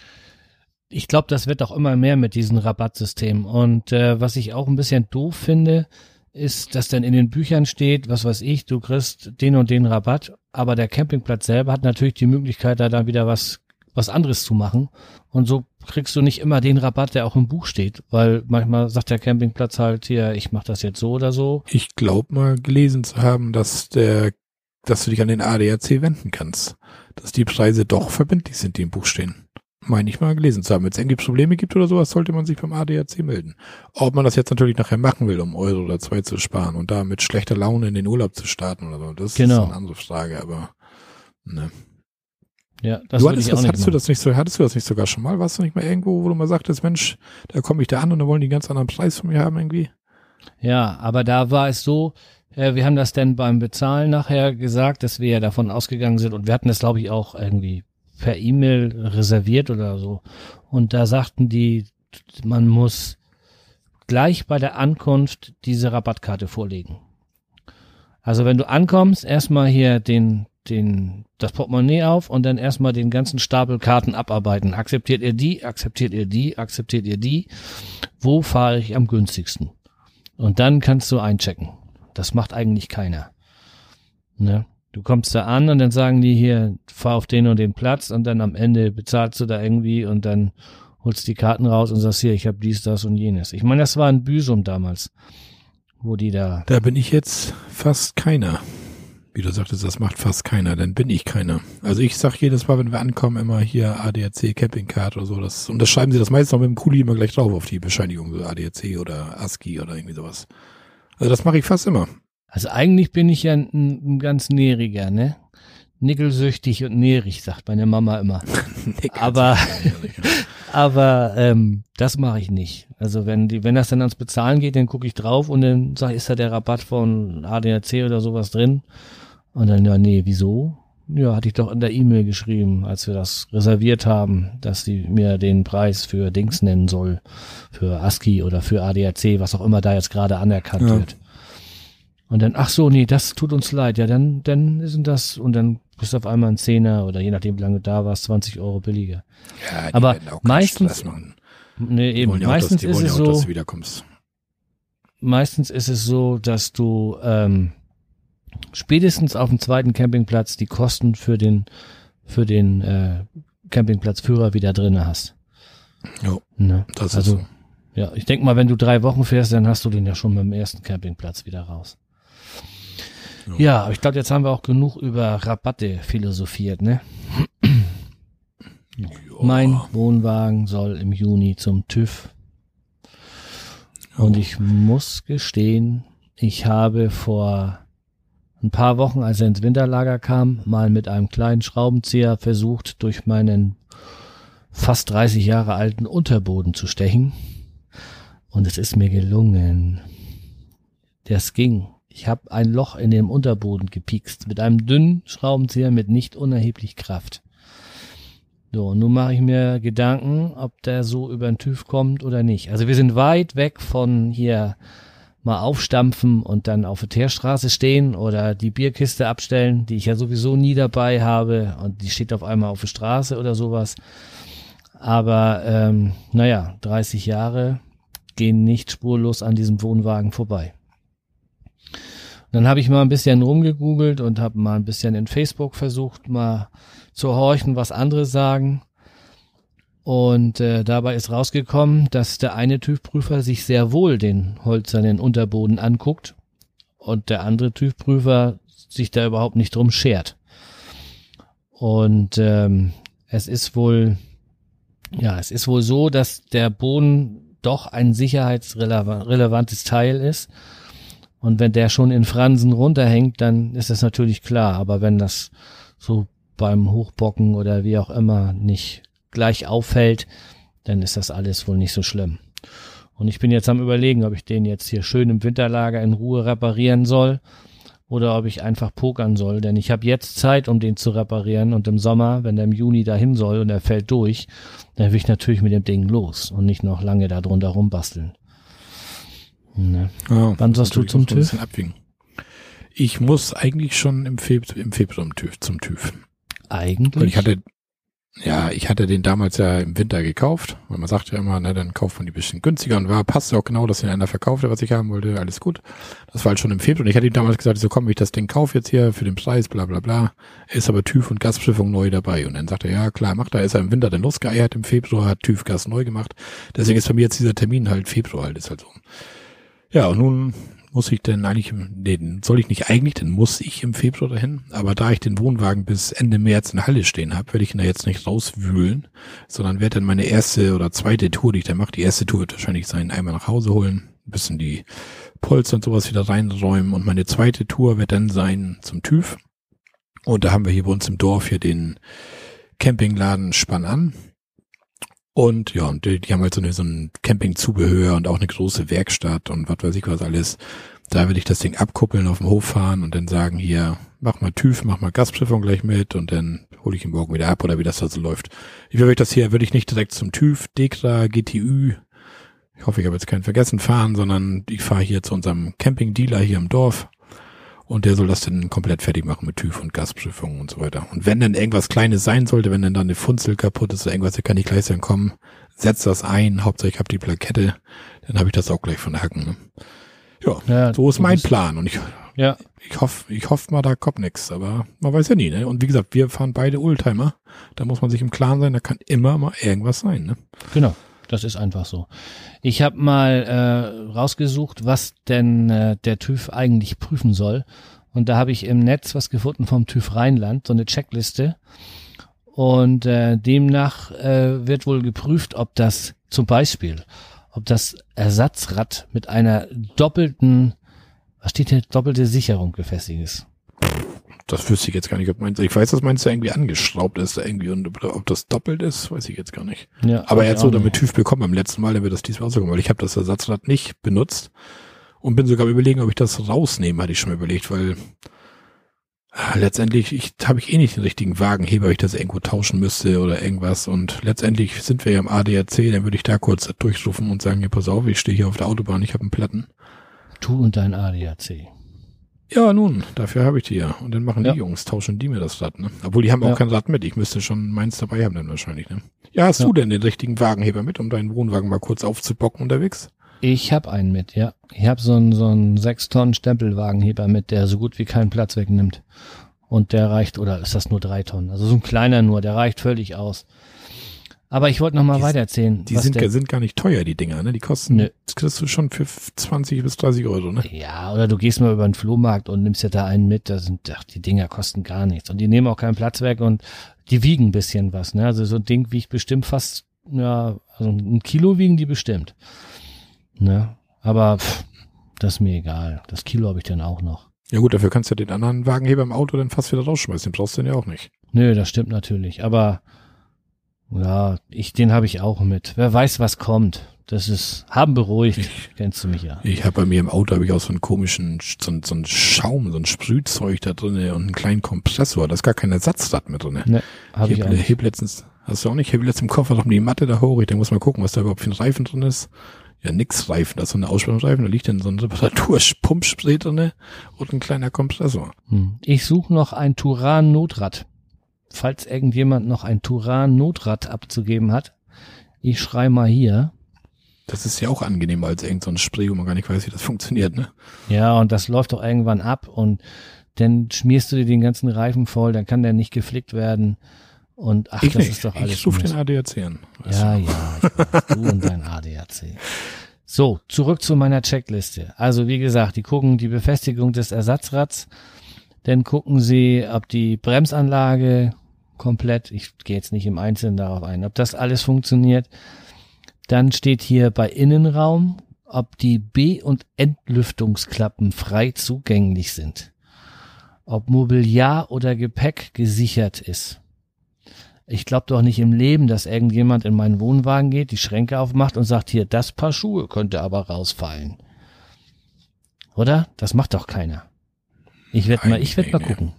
ich glaube, das wird auch immer mehr mit diesen Rabattsystemen. Und äh, was ich auch ein bisschen doof finde, ist, dass dann in den Büchern steht, was weiß ich, du kriegst den und den Rabatt, aber der Campingplatz selber hat natürlich die Möglichkeit, da dann wieder was was anderes zu machen. Und so kriegst du nicht immer den Rabatt, der auch im Buch steht, weil manchmal sagt der Campingplatz halt hier, ich mache das jetzt so oder so. Ich glaube mal gelesen zu haben, dass der dass du dich an den A D A C wenden kannst. Dass die Preise doch verbindlich sind, die im Buch stehen. Meine ich mal gelesen zu haben. Wenn es irgendwie Probleme gibt oder sowas, sollte man sich beim A D A C melden. Ob man das jetzt natürlich nachher machen will, um Euro oder zwei zu sparen und da mit schlechter Laune in den Urlaub zu starten oder so, das genau. ist eine andere Frage, aber ne. Ja, das du würde hattest, ich auch das, nicht hattest du das nicht so, hattest du das nicht sogar schon mal? Warst du nicht mal irgendwo, wo du mal sagtest, Mensch, da komme ich da an und da wollen die einen ganz anderen Preis von mir haben irgendwie? Ja, aber da war es so, äh, wir haben das dann beim Bezahlen nachher gesagt, dass wir ja davon ausgegangen sind und wir hatten das, glaube ich, auch irgendwie per E-Mail reserviert oder so. Und da sagten die, man muss gleich bei der Ankunft diese Rabattkarte vorlegen. Also wenn du ankommst, erstmal hier den den das Portemonnaie auf und dann erstmal den ganzen Stapel Karten abarbeiten. Akzeptiert ihr die? Akzeptiert ihr die? Akzeptiert ihr die? Wo fahre ich am günstigsten? Und dann kannst du einchecken. Das macht eigentlich keiner. Ne? Du kommst da an und dann sagen die hier, fahr auf den und den Platz und dann am Ende bezahlst du da irgendwie und dann holst die Karten raus und sagst hier, ich habe dies, das und jenes. Ich meine, das war ein Büsum damals, wo die da... Da bin ich jetzt fast keiner. Wie du sagtest, das macht fast keiner, dann bin ich keiner. Also ich sag jedes Mal, wenn wir ankommen, immer hier A D A C Campingcard oder so. Das, und das schreiben sie das meistens noch mit dem Kuli immer gleich drauf auf die Bescheinigung, so A D A C oder ASCII oder irgendwie sowas. Also das mache ich fast immer. Also eigentlich bin ich ja ein, ein ganz nähriger, ne? Nickelsüchtig und nährig, sagt meine Mama immer. aber aber ähm, das mache ich nicht. Also wenn die, wenn das dann ans Bezahlen geht, dann gucke ich drauf und dann sag ich, ist da der Rabatt von A D A C oder sowas drin? Und dann, ja, nee, wieso? Ja, hatte ich doch in der E-Mail geschrieben, als wir das reserviert haben, dass sie mir den Preis für Dings nennen soll, für ASCII oder für A D A C, was auch immer da jetzt gerade anerkannt ja. wird. Und dann, ach so, nee, das tut uns leid. Ja, dann, dann sind das, und dann ist auf einmal ein Zehner oder je nachdem, wie lange du da warst, zwanzig Euro billiger. Ja, die aber werden auch meistens, machen. nee, Die eben, wollen ja auch, meistens dass, die ist wollen es ja auch, dass so, du wiederkommst. meistens ist es so, dass du ähm, spätestens auf dem zweiten Campingplatz die Kosten für den, für den äh, Campingplatzführer wieder drinne hast. Jo, Ne? das also, ist so. Ja, ich denke mal, wenn du drei Wochen fährst, dann hast du den ja schon beim ersten Campingplatz wieder raus. Ja, Ja, aber ich glaube, jetzt haben wir auch genug über Rabatte philosophiert, ne? ja. Mein Wohnwagen soll im Juni zum TÜV. Und ich muss gestehen, ich habe vor ein paar Wochen, als er ins Winterlager kam, mal mit einem kleinen Schraubenzieher versucht, durch meinen fast dreißig Jahre alten Unterboden zu stechen. Und es ist mir gelungen. Das ging. Ich habe ein Loch in dem Unterboden gepiekst mit einem dünnen Schraubenzieher mit nicht unerheblich Kraft. So, und nun mache ich mir Gedanken, ob der so über den TÜV kommt oder nicht. Also wir sind weit weg von hier mal aufstampfen und dann auf der Teerstraße stehen oder die Bierkiste abstellen, die ich ja sowieso nie dabei habe und die steht auf einmal auf der Straße oder sowas. Aber ähm, naja, dreißig Jahre gehen nicht spurlos an diesem Wohnwagen vorbei. Dann habe ich mal ein bisschen rumgegoogelt und habe mal ein bisschen in Facebook versucht, mal zu horchen, was andere sagen. Und äh, dabei ist rausgekommen, dass der eine TÜV-Prüfer sich sehr wohl den hölzernen Unterboden anguckt und der andere TÜV-Prüfer sich da überhaupt nicht drum schert. Und ähm, es ist wohl, ja, es ist wohl so, dass der Boden doch ein sicherheitsrelevantes Teil ist. Und wenn der schon in Fransen runterhängt, dann ist das natürlich klar. Aber wenn das so beim Hochbocken oder wie auch immer nicht gleich auffällt, dann ist das alles wohl nicht so schlimm. Und ich bin jetzt am Überlegen, ob ich den jetzt hier schön im Winterlager in Ruhe reparieren soll oder ob ich einfach pokern soll. Denn ich habe jetzt Zeit, um den zu reparieren. Und im Sommer, wenn der im Juni dahin soll und er fällt durch, dann will ich natürlich mit dem Ding los und nicht noch lange da drunter rumbasteln. Ne. Ja, wann sollst du zum TÜV? Ich muss eigentlich schon im Februar, im Februar zum TÜV, zum TÜV. Eigentlich? Weil ich hatte, ja, ich hatte den damals ja im Winter gekauft, weil man sagt ja immer, ne, dann kauft man die ein bisschen günstiger und war, passt auch genau, dass ihn einer verkaufte, was ich haben wollte, alles gut. Das war halt schon im Februar und ich hatte ihm damals gesagt, so komm, ich das Ding kaufe jetzt hier für den Preis, bla, bla, bla. Ist aber TÜV und Gasprüfung neu dabei. Und dann sagte er, ja, klar, macht er, ist er im Winter dann losgeeiert, im Februar hat TÜV Gas neu gemacht. Deswegen ist bei mir jetzt dieser Termin halt Februar halt, ist halt so. Ja, und nun muss ich denn eigentlich, nee, soll ich nicht eigentlich, dann muss ich im Februar dahin. Aber da ich den Wohnwagen bis Ende März in Halle stehen habe, werde ich ihn da jetzt nicht rauswühlen, sondern werde dann meine erste oder zweite Tour, die ich dann mache, die erste Tour wird wahrscheinlich sein, einmal nach Hause holen, ein bisschen die Polster und sowas wieder reinräumen und meine zweite Tour wird dann sein zum TÜV. Und da haben wir hier bei uns im Dorf hier den Campingladen Spann an. Und ja, und die, die haben halt so, eine, so ein Campingzubehör und auch eine große Werkstatt und was weiß ich was alles. Da will ich das Ding abkuppeln, auf dem Hof fahren und dann sagen hier, mach mal TÜV, mach mal Gasprüfung gleich mit und dann hole ich ihn morgen wieder ab oder wie das da so läuft. Ich will euch das hier, würde ich nicht direkt zum TÜV, DEKRA, G T Ü, ich hoffe, ich habe jetzt keinen vergessen, fahren, sondern ich fahre hier zu unserem Camping-Dealer hier im Dorf. Und der soll das dann komplett fertig machen mit TÜV und Gasprüfung und so weiter. Und wenn dann irgendwas Kleines sein sollte, wenn dann da eine Funzel kaputt ist oder irgendwas, dann kann ich gleich sagen, komm, setz das ein, Hauptsache ich habe die Plakette, dann habe ich das auch gleich von der Hacken. Ne? Ja, ja, so ist mein Plan. Und ich, ja. ich hoffe, ich hoffe mal, da kommt nichts, aber man weiß ja nie. Ne? Und wie gesagt, wir fahren beide Oldtimer, da muss man sich im Klaren sein, da kann immer mal irgendwas sein. Ne? Genau. Das ist einfach so. Ich habe mal äh, rausgesucht, was denn äh, der TÜV eigentlich prüfen soll. Und da habe ich im Netz was gefunden vom TÜV Rheinland, so eine Checkliste. Und äh, demnach äh, wird wohl geprüft, ob das zum Beispiel, ob das Ersatzrad mit einer doppelten, was steht hier, doppelte Sicherung befestigt ist. Das wüsste ich jetzt gar nicht, ob meinst. Ich weiß, dass meinst du irgendwie angeschraubt ist irgendwie und ob das doppelt ist, weiß ich jetzt gar nicht. Ja, aber er hat so damit TÜV bekommen beim letzten Mal, dann wird das diesmal ausgekommen, weil ich habe das Ersatzrad nicht benutzt und bin sogar überlegen, ob ich das rausnehme, hatte ich schon mal überlegt, weil äh, letztendlich ich habe ich eh nicht den richtigen Wagenheber, weil ich das irgendwo tauschen müsste oder irgendwas und letztendlich sind wir ja im A D A C, dann würde ich da kurz durchrufen und sagen, ja, pass auf, ich stehe hier auf der Autobahn, ich habe einen Platten. Du und dein A D A C. Ja, nun, dafür habe ich die ja. Und dann machen Ja. die Jungs, tauschen die mir das Rad, ne? Obwohl, die haben Ja. auch kein Rad mit. Ich müsste schon meins dabei haben dann wahrscheinlich, ne? Ja, hast Ja. du denn den richtigen Wagenheber mit, um deinen Wohnwagen mal kurz aufzubocken unterwegs? Ich habe einen mit, ja. Ich habe so einen so einen sechs Tonnen Stempelwagenheber mit, der so gut wie keinen Platz wegnimmt. Und der reicht, oder ist das nur drei Tonnen? Also so ein kleiner nur, der reicht völlig aus. Aber ich wollte noch mal Die- weitererzählen. Die was sind, der, sind gar nicht teuer, die Dinger, ne? Die kosten, Nö. das kriegst du schon für zwanzig bis dreißig Euro, ne? Ja, oder du gehst mal über den Flohmarkt und nimmst dir da einen mit. Da sind, ach, die Dinger kosten gar nichts. Und die nehmen auch keinen Platz weg und die wiegen ein bisschen was, ne? Also so ein Ding wiegt bestimmt fast, ja, also ein Kilo wiegen die bestimmt. Ne? Aber pff, das ist mir egal. Das Kilo habe ich dann auch noch. Ja gut, dafür kannst du den anderen Wagenheber im Auto dann fast wieder rausschmeißen. Den brauchst du den ja auch nicht. Nö, das stimmt natürlich. Aber ja, ich, den habe ich auch mit. Wer weiß, was kommt. Das ist, haben beruhigt. Ich- Kennst du mich ja. Ich habe bei mir im Auto habe ich auch so einen komischen, so, ein- so ein Schaum, so ein Sprühzeug da drin und einen kleinen Kompressor. Da ist gar kein Ersatzrad mit drin. Ne, habe ich auch heb, nicht. heb letztens, hast du auch nicht? Heb letztens im Koffer noch die Matte da hoch. Ich denke, muss mal gucken, was da überhaupt für ein Reifen drin ist. Ja, nix Reifen. Da ist so eine Aussparungsreifen. Da liegt dann so ein Reparaturpumpspray drin und ein kleiner Kompressor. Hm. Ich suche noch ein Turan-Notrad. Falls irgendjemand noch ein Turan-Notrad abzugeben hat, ich schrei mal hier. Das ist ja auch angenehmer als irgend so ein Spray, wo man gar nicht weiß, wie das funktioniert, ne? Ja, und das läuft doch irgendwann ab und dann schmierst du dir den ganzen Reifen voll, dann kann der nicht geflickt werden. Und ach, ich das nicht. ist doch alles. Ich rufe Mist. den A D A C an. weißt Ja, du. ja, ich weiß, du und dein A D A C. So, zurück zu meiner Checkliste. Also wie gesagt, die gucken die Befestigung des Ersatzrads, dann gucken sie, ob die Bremsanlage komplett, ich gehe jetzt nicht im Einzelnen darauf ein, ob das alles funktioniert. Dann steht hier bei Innenraum, ob die B- und Entlüftungsklappen frei zugänglich sind. Ob Mobiliar oder Gepäck gesichert ist. Ich glaube doch nicht im Leben, dass irgendjemand in meinen Wohnwagen geht, die Schränke aufmacht und sagt, hier, das Paar Schuhe könnte aber rausfallen. Oder? Das macht doch keiner. Ich werde mal, ich werde mal Eigentlich gucken.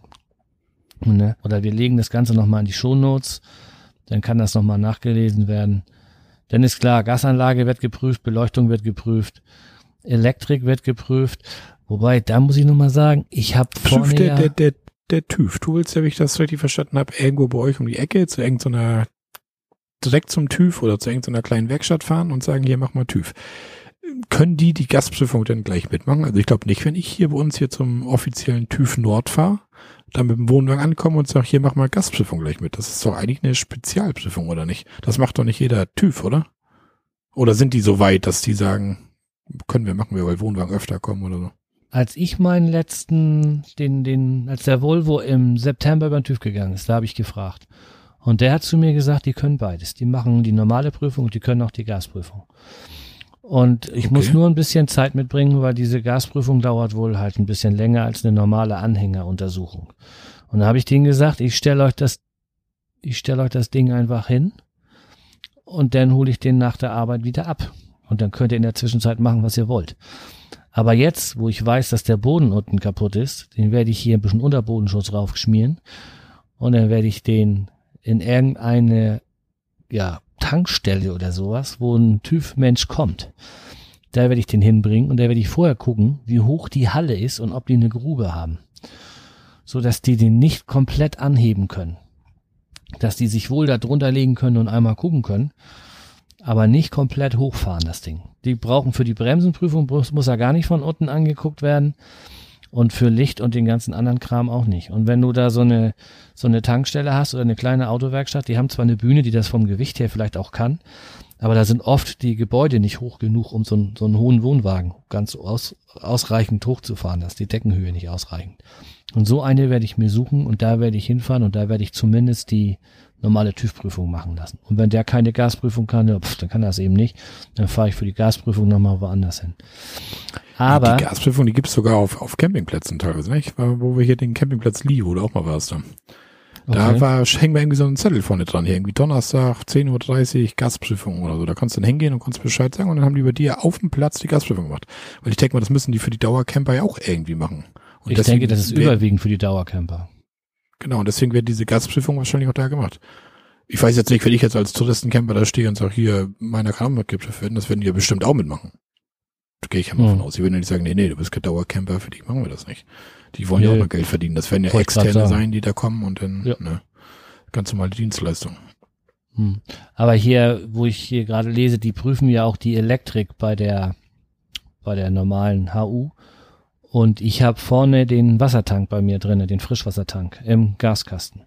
Ne? Oder wir legen das Ganze nochmal in die Shownotes, dann kann das nochmal nachgelesen werden. Dann ist klar, Gasanlage wird geprüft, Beleuchtung wird geprüft, Elektrik wird geprüft. Wobei, da muss ich nochmal sagen, ich habe vorne Prüft der, ja, der, der, der TÜV. Du willst ja, wie ich das richtig verstanden habe, irgendwo bei euch um die Ecke zu irgendeiner, direkt zum TÜV oder zu irgendeiner kleinen Werkstatt fahren und sagen, hier, mach mal TÜV. Können die die Gasprüfung dann gleich mitmachen? Also ich glaube nicht, wenn ich hier bei uns hier zum offiziellen TÜV Nord fahre, dann mit dem Wohnwagen ankomme und sage, hier, mach mal Gasprüfung gleich mit. Das ist doch eigentlich eine Spezialprüfung, oder nicht? Das macht doch nicht jeder TÜV, oder? Oder sind die so weit, dass die sagen, können wir machen, wir, weil Wohnwagen öfter kommen oder so? als ich meinen letzten, den, den, als der Volvo im September über den TÜV gegangen ist, da habe ich gefragt. Und der hat zu mir gesagt, die können beides. Die machen die normale Prüfung und die können auch die Gasprüfung. Und ich Okay. muss nur ein bisschen Zeit mitbringen, weil diese Gasprüfung dauert wohl halt ein bisschen länger als eine normale Anhängeruntersuchung. Und da habe ich denen gesagt, ich stelle euch das, ich stelle euch das Ding einfach hin und dann hole ich den nach der Arbeit wieder ab. Und dann könnt ihr in der Zwischenzeit machen, was ihr wollt. Aber jetzt, wo ich weiß, dass der Boden unten kaputt ist, den werde ich hier ein bisschen Unterbodenschutz raufschmieren und dann werde ich den in irgendeine, ja, Tankstelle oder sowas, wo ein TÜV-Mensch kommt. Da werde ich den hinbringen und da werde ich vorher gucken, wie hoch die Halle ist und ob die eine Grube haben. So dass die den nicht komplett anheben können. Dass die sich wohl da drunter legen können und einmal gucken können, aber nicht komplett hochfahren, das Ding. Die brauchen für die Bremsenprüfung, muss, muss ja gar nicht von unten angeguckt werden. Und für Licht und den ganzen anderen Kram auch nicht. Und wenn du da so eine so eine Tankstelle hast oder eine kleine Autowerkstatt, die haben zwar eine Bühne, die das vom Gewicht her vielleicht auch kann, aber da sind oft die Gebäude nicht hoch genug, um so einen, so einen hohen Wohnwagen ganz aus, ausreichend hochzufahren. Da ist die Deckenhöhe nicht ausreichend. Und so eine werde ich mir suchen und da werde ich hinfahren und da werde ich zumindest die normale TÜV-Prüfung machen lassen. Und wenn der keine Gasprüfung kann, ja, pf, dann kann er es eben nicht. Dann fahre ich für die Gasprüfung nochmal woanders hin. Aber die Gasprüfung, die gibt's sogar auf, auf Campingplätzen teilweise, nicht? Wo wir hier den Campingplatz Lie, wo du auch mal warst. Da, da Okay. war, hängen wir irgendwie so einen Zettel vorne dran. Hier irgendwie Donnerstag, zehn Uhr dreißig, Gasprüfung oder so. Da kannst du dann hingehen und kannst Bescheid sagen und dann haben die bei dir auf dem Platz die Gasprüfung gemacht. Weil ich denke mal, das müssen die für die Dauercamper ja auch irgendwie machen. Und ich deswegen denke, das ist wär- überwiegend für die Dauercamper. Genau, und deswegen wird diese Gasprüfung wahrscheinlich auch da gemacht. Ich weiß jetzt nicht, wenn ich jetzt als Touristencamper da stehe und sage, hier, meiner kann auch mitgeprüft werden, das werden die ja bestimmt auch mitmachen. gehe ich ja mal Hm. von aus. Die würden ja nicht sagen, nee, nee, du bist kein Dauercamper, für dich machen wir das nicht. Die wollen ja Nee. auch noch Geld verdienen. Das werden ja Wollte ich grad Externe sagen. sein, die da kommen und dann, Ja. ne, ganz normale Dienstleistung. Hm. Aber hier, wo ich hier gerade lese, die prüfen ja auch die Elektrik bei der bei der normalen H U. Und ich habe vorne den Wassertank bei mir drinne, den Frischwassertank im Gaskasten.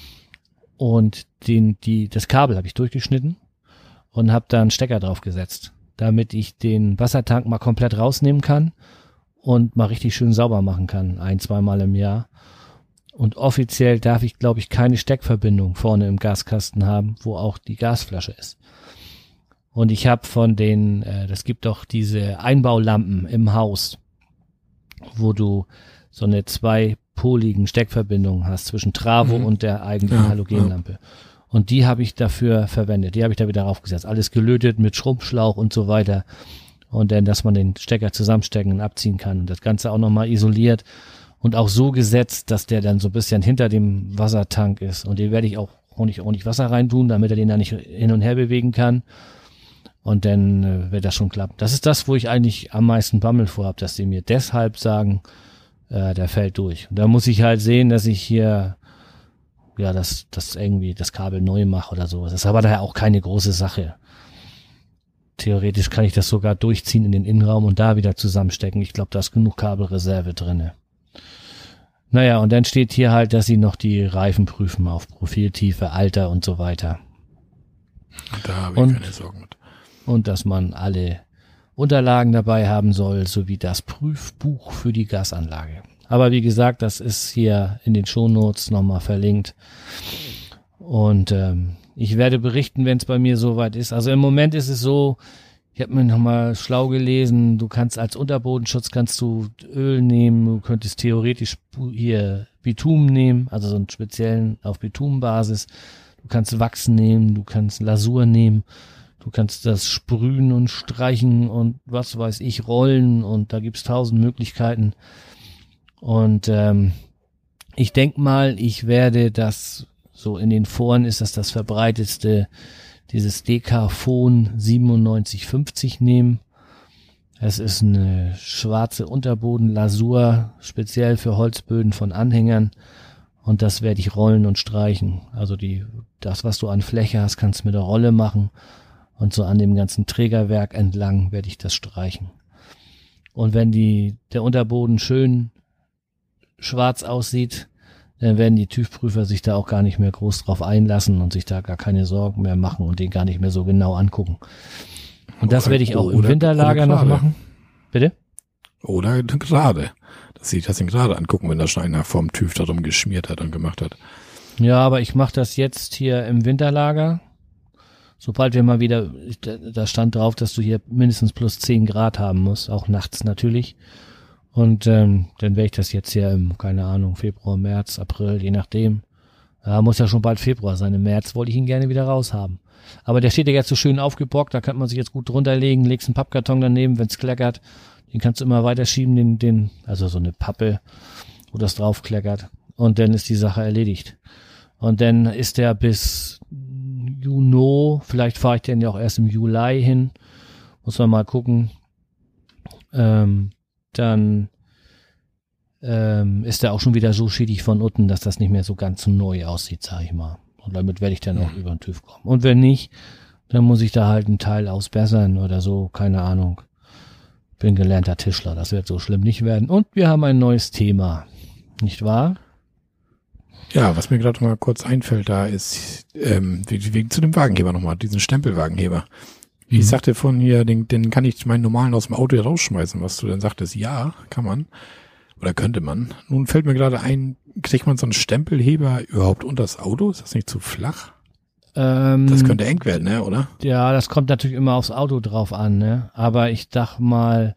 Und den die das Kabel habe ich durchgeschnitten und habe da einen Stecker drauf gesetzt, damit ich den Wassertank mal komplett rausnehmen kann und mal richtig schön sauber machen kann, ein, zweimal im Jahr. Und offiziell darf ich, glaube ich, keine Steckverbindung vorne im Gaskasten haben, wo auch die Gasflasche ist. Und ich habe von den, äh, das gibt doch diese Einbaulampen im Haus, wo du so eine zweipoligen Steckverbindung hast zwischen Travo Mhm. und der eigentlichen Ja, Halogenlampe. Und die habe ich dafür verwendet. Die habe ich da wieder raufgesetzt. Alles gelötet mit Schrumpfschlauch und so weiter. Und dann, dass man den Stecker zusammenstecken und abziehen kann. Und das Ganze auch nochmal isoliert und auch so gesetzt, dass der dann so ein bisschen hinter dem Wassertank ist. Und den werde ich auch ordentlich, ordentlich Wasser reintun, damit er den da nicht hin und her bewegen kann. Und dann äh, wird das schon klappen. Das ist das, wo ich eigentlich am meisten Bammel vor habe, dass die mir deshalb sagen, äh, der fällt durch. Und da muss ich halt sehen, dass ich hier ja, das, das irgendwie das Kabel neu mache oder sowas. Das ist aber daher auch keine große Sache. Theoretisch kann ich das sogar durchziehen in den Innenraum und da wieder zusammenstecken. Ich glaube, da ist genug Kabelreserve drinne. Naja, und dann steht hier halt, dass sie noch die Reifen prüfen auf Profiltiefe, Alter und so weiter. Da habe ich Und- keine Sorgen mit. Und dass man alle Unterlagen dabei haben soll, sowie das Prüfbuch für die Gasanlage. Aber wie gesagt, das ist hier in den Shownotes nochmal verlinkt. Und ähm, ich werde berichten, wenn es bei mir soweit ist. Also im Moment ist es so, ich habe mir nochmal schlau gelesen, du kannst als Unterbodenschutz kannst du Öl nehmen, du könntest theoretisch bu- hier Bitumen nehmen, also so einen speziellen auf Bitumenbasis. Du kannst Wachs nehmen, du kannst Lasur nehmen. Du kannst das sprühen und streichen und was weiß ich, rollen und da gibt's tausend Möglichkeiten. Und ähm, ich denk mal, ich werde das, so in den Foren ist das das verbreitetste, dieses Decafon siebenundneunzig fünfzig nehmen. Es ist eine schwarze Unterbodenlasur, speziell für Holzböden von Anhängern. Und das werde ich rollen und streichen. Also die, das, was du an Fläche hast, kannst du mit der Rolle machen. Und so an dem ganzen Trägerwerk entlang werde ich das streichen. Und wenn die, der Unterboden schön schwarz aussieht, dann werden die TÜV-Prüfer sich da auch gar nicht mehr groß drauf einlassen und sich da gar keine Sorgen mehr machen und den gar nicht mehr so genau angucken. Und das Oder- werde ich auch im oder- Winterlager oder noch gerade. machen. Bitte? Oder gerade. Dass sie das den gerade angucken, wenn da schon einer vorm TÜV darum geschmiert hat und gemacht hat. Ja, aber ich mache das jetzt hier im Winterlager. Sobald wir mal wieder, da stand drauf, dass du hier mindestens plus zehn Grad haben musst, auch nachts natürlich. Und ähm, dann werde ich das jetzt hier im, keine Ahnung, Februar, März, April, je nachdem. Ja, muss ja schon bald Februar sein. Im März wollte ich ihn gerne wieder raushaben. Aber der steht ja jetzt so schön aufgebockt, da kann man sich jetzt gut drunter legen, legst einen Pappkarton daneben, wenn's kleckert. Den kannst du immer weiterschieben, den, den, also so eine Pappe, wo das drauf kleckert. Und dann ist die Sache erledigt. Und dann ist der bis Juni, vielleicht fahre ich den ja auch erst im Juli hin, muss man mal gucken. Ähm, dann ähm, ist der auch schon wieder so schädig von unten, dass das nicht mehr so ganz so neu aussieht, sag ich mal. Und damit werde ich dann auch über den TÜV kommen. Und wenn nicht, dann muss ich da halt einen Teil ausbessern oder so, keine Ahnung. Bin gelernter Tischler, das wird so schlimm nicht werden. Und wir haben ein neues Thema, nicht wahr? Ja, was mir gerade mal kurz einfällt, da ist, ähm, wegen zu dem Wagenheber nochmal, diesen Stempelwagenheber. Mhm. Ich sagte von hier, den, den kann ich meinen normalen aus dem Auto rausschmeißen, was du dann sagtest, ja, kann man. Oder könnte man. Nun fällt mir gerade ein, kriegt man so einen Stempelheber überhaupt unter das Auto? Ist das nicht zu flach? Ähm, Das könnte eng werden, ne, oder? Ja, das kommt natürlich immer aufs Auto drauf an, ne? Aber ich dachte mal,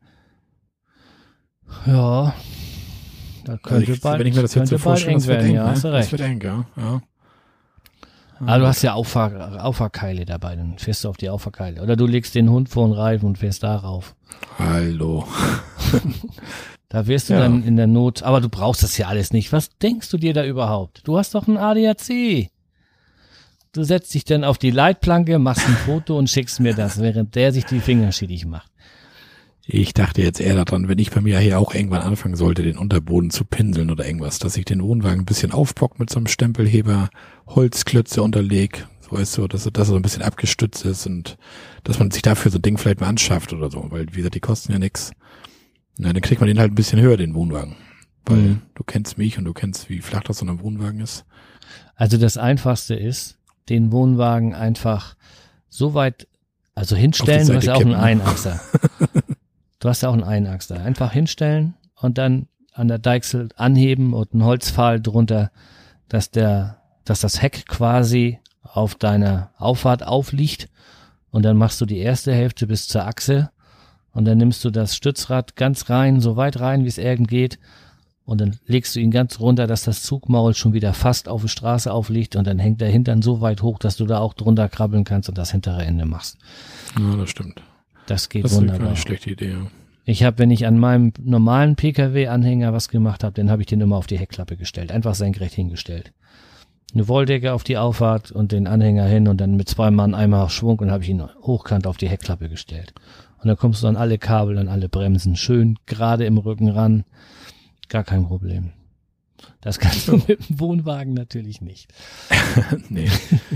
ja, da könnte ich, bald, wenn ich mir das jetzt könnte so bald vorstelle, eng das wird werden, eng, ja, ne? hast du Das recht. wird eng, ja. ja. Aber du hast ja Auffahr Auffahrkeile dabei, dann fährst du auf die Auffahrkeile. Oder du legst den Hund vor den Reifen und fährst darauf. Hallo. Da wirst du Ja. dann in der Not, aber du brauchst das ja alles nicht. Was denkst du dir da überhaupt? Du hast doch ein A D A C. Du setzt dich dann auf die Leitplanke, machst ein Foto und schickst mir das, während der sich die Finger schädig macht. Ich dachte jetzt eher daran, wenn ich bei mir hier auch irgendwann anfangen sollte, den Unterboden zu pinseln oder irgendwas, dass ich den Wohnwagen ein bisschen aufbock mit so einem Stempelheber, Holzklötze unterleg, so weißt du, dass das so ein bisschen abgestützt ist und dass man sich dafür so ein Ding vielleicht mal anschafft oder so, weil wie gesagt, die kosten ja nix. Na, dann kriegt man den halt ein bisschen höher, den Wohnwagen. Weil mhm. du kennst mich und du kennst, wie flach das so ein Wohnwagen ist. Also das Einfachste ist, den Wohnwagen einfach so weit, also hinstellen, du hast ja auch einen Einachser. Du hast ja auch einen Einachser. Einfach hinstellen und dann an der Deichsel anheben und einen Holzpfahl drunter, dass der, dass das Heck quasi auf deiner Auffahrt aufliegt und dann machst du die erste Hälfte bis zur Achse und dann nimmst du das Stützrad ganz rein, so weit rein, wie es irgend geht und dann legst du ihn ganz runter, dass das Zugmaul schon wieder fast auf die Straße aufliegt und dann hängt der Hintern so weit hoch, dass du da auch drunter krabbeln kannst und das hintere Ende machst. Ja, das stimmt. Das geht das wunderbar. Das ist eine schlechte Idee, ja. Ich habe, wenn ich an meinem normalen Pkw-Anhänger was gemacht habe, dann habe ich den immer auf die Heckklappe gestellt, einfach senkrecht hingestellt. Eine Wolldecke auf die Auffahrt und den Anhänger hin und dann mit zwei Mann einmal auf Schwung und habe ich ihn hochkant auf die Heckklappe gestellt. Und dann kommst du an alle Kabel, an alle Bremsen, schön gerade im Rücken ran, gar kein Problem. Das kannst du mit dem Wohnwagen natürlich nicht. Nee.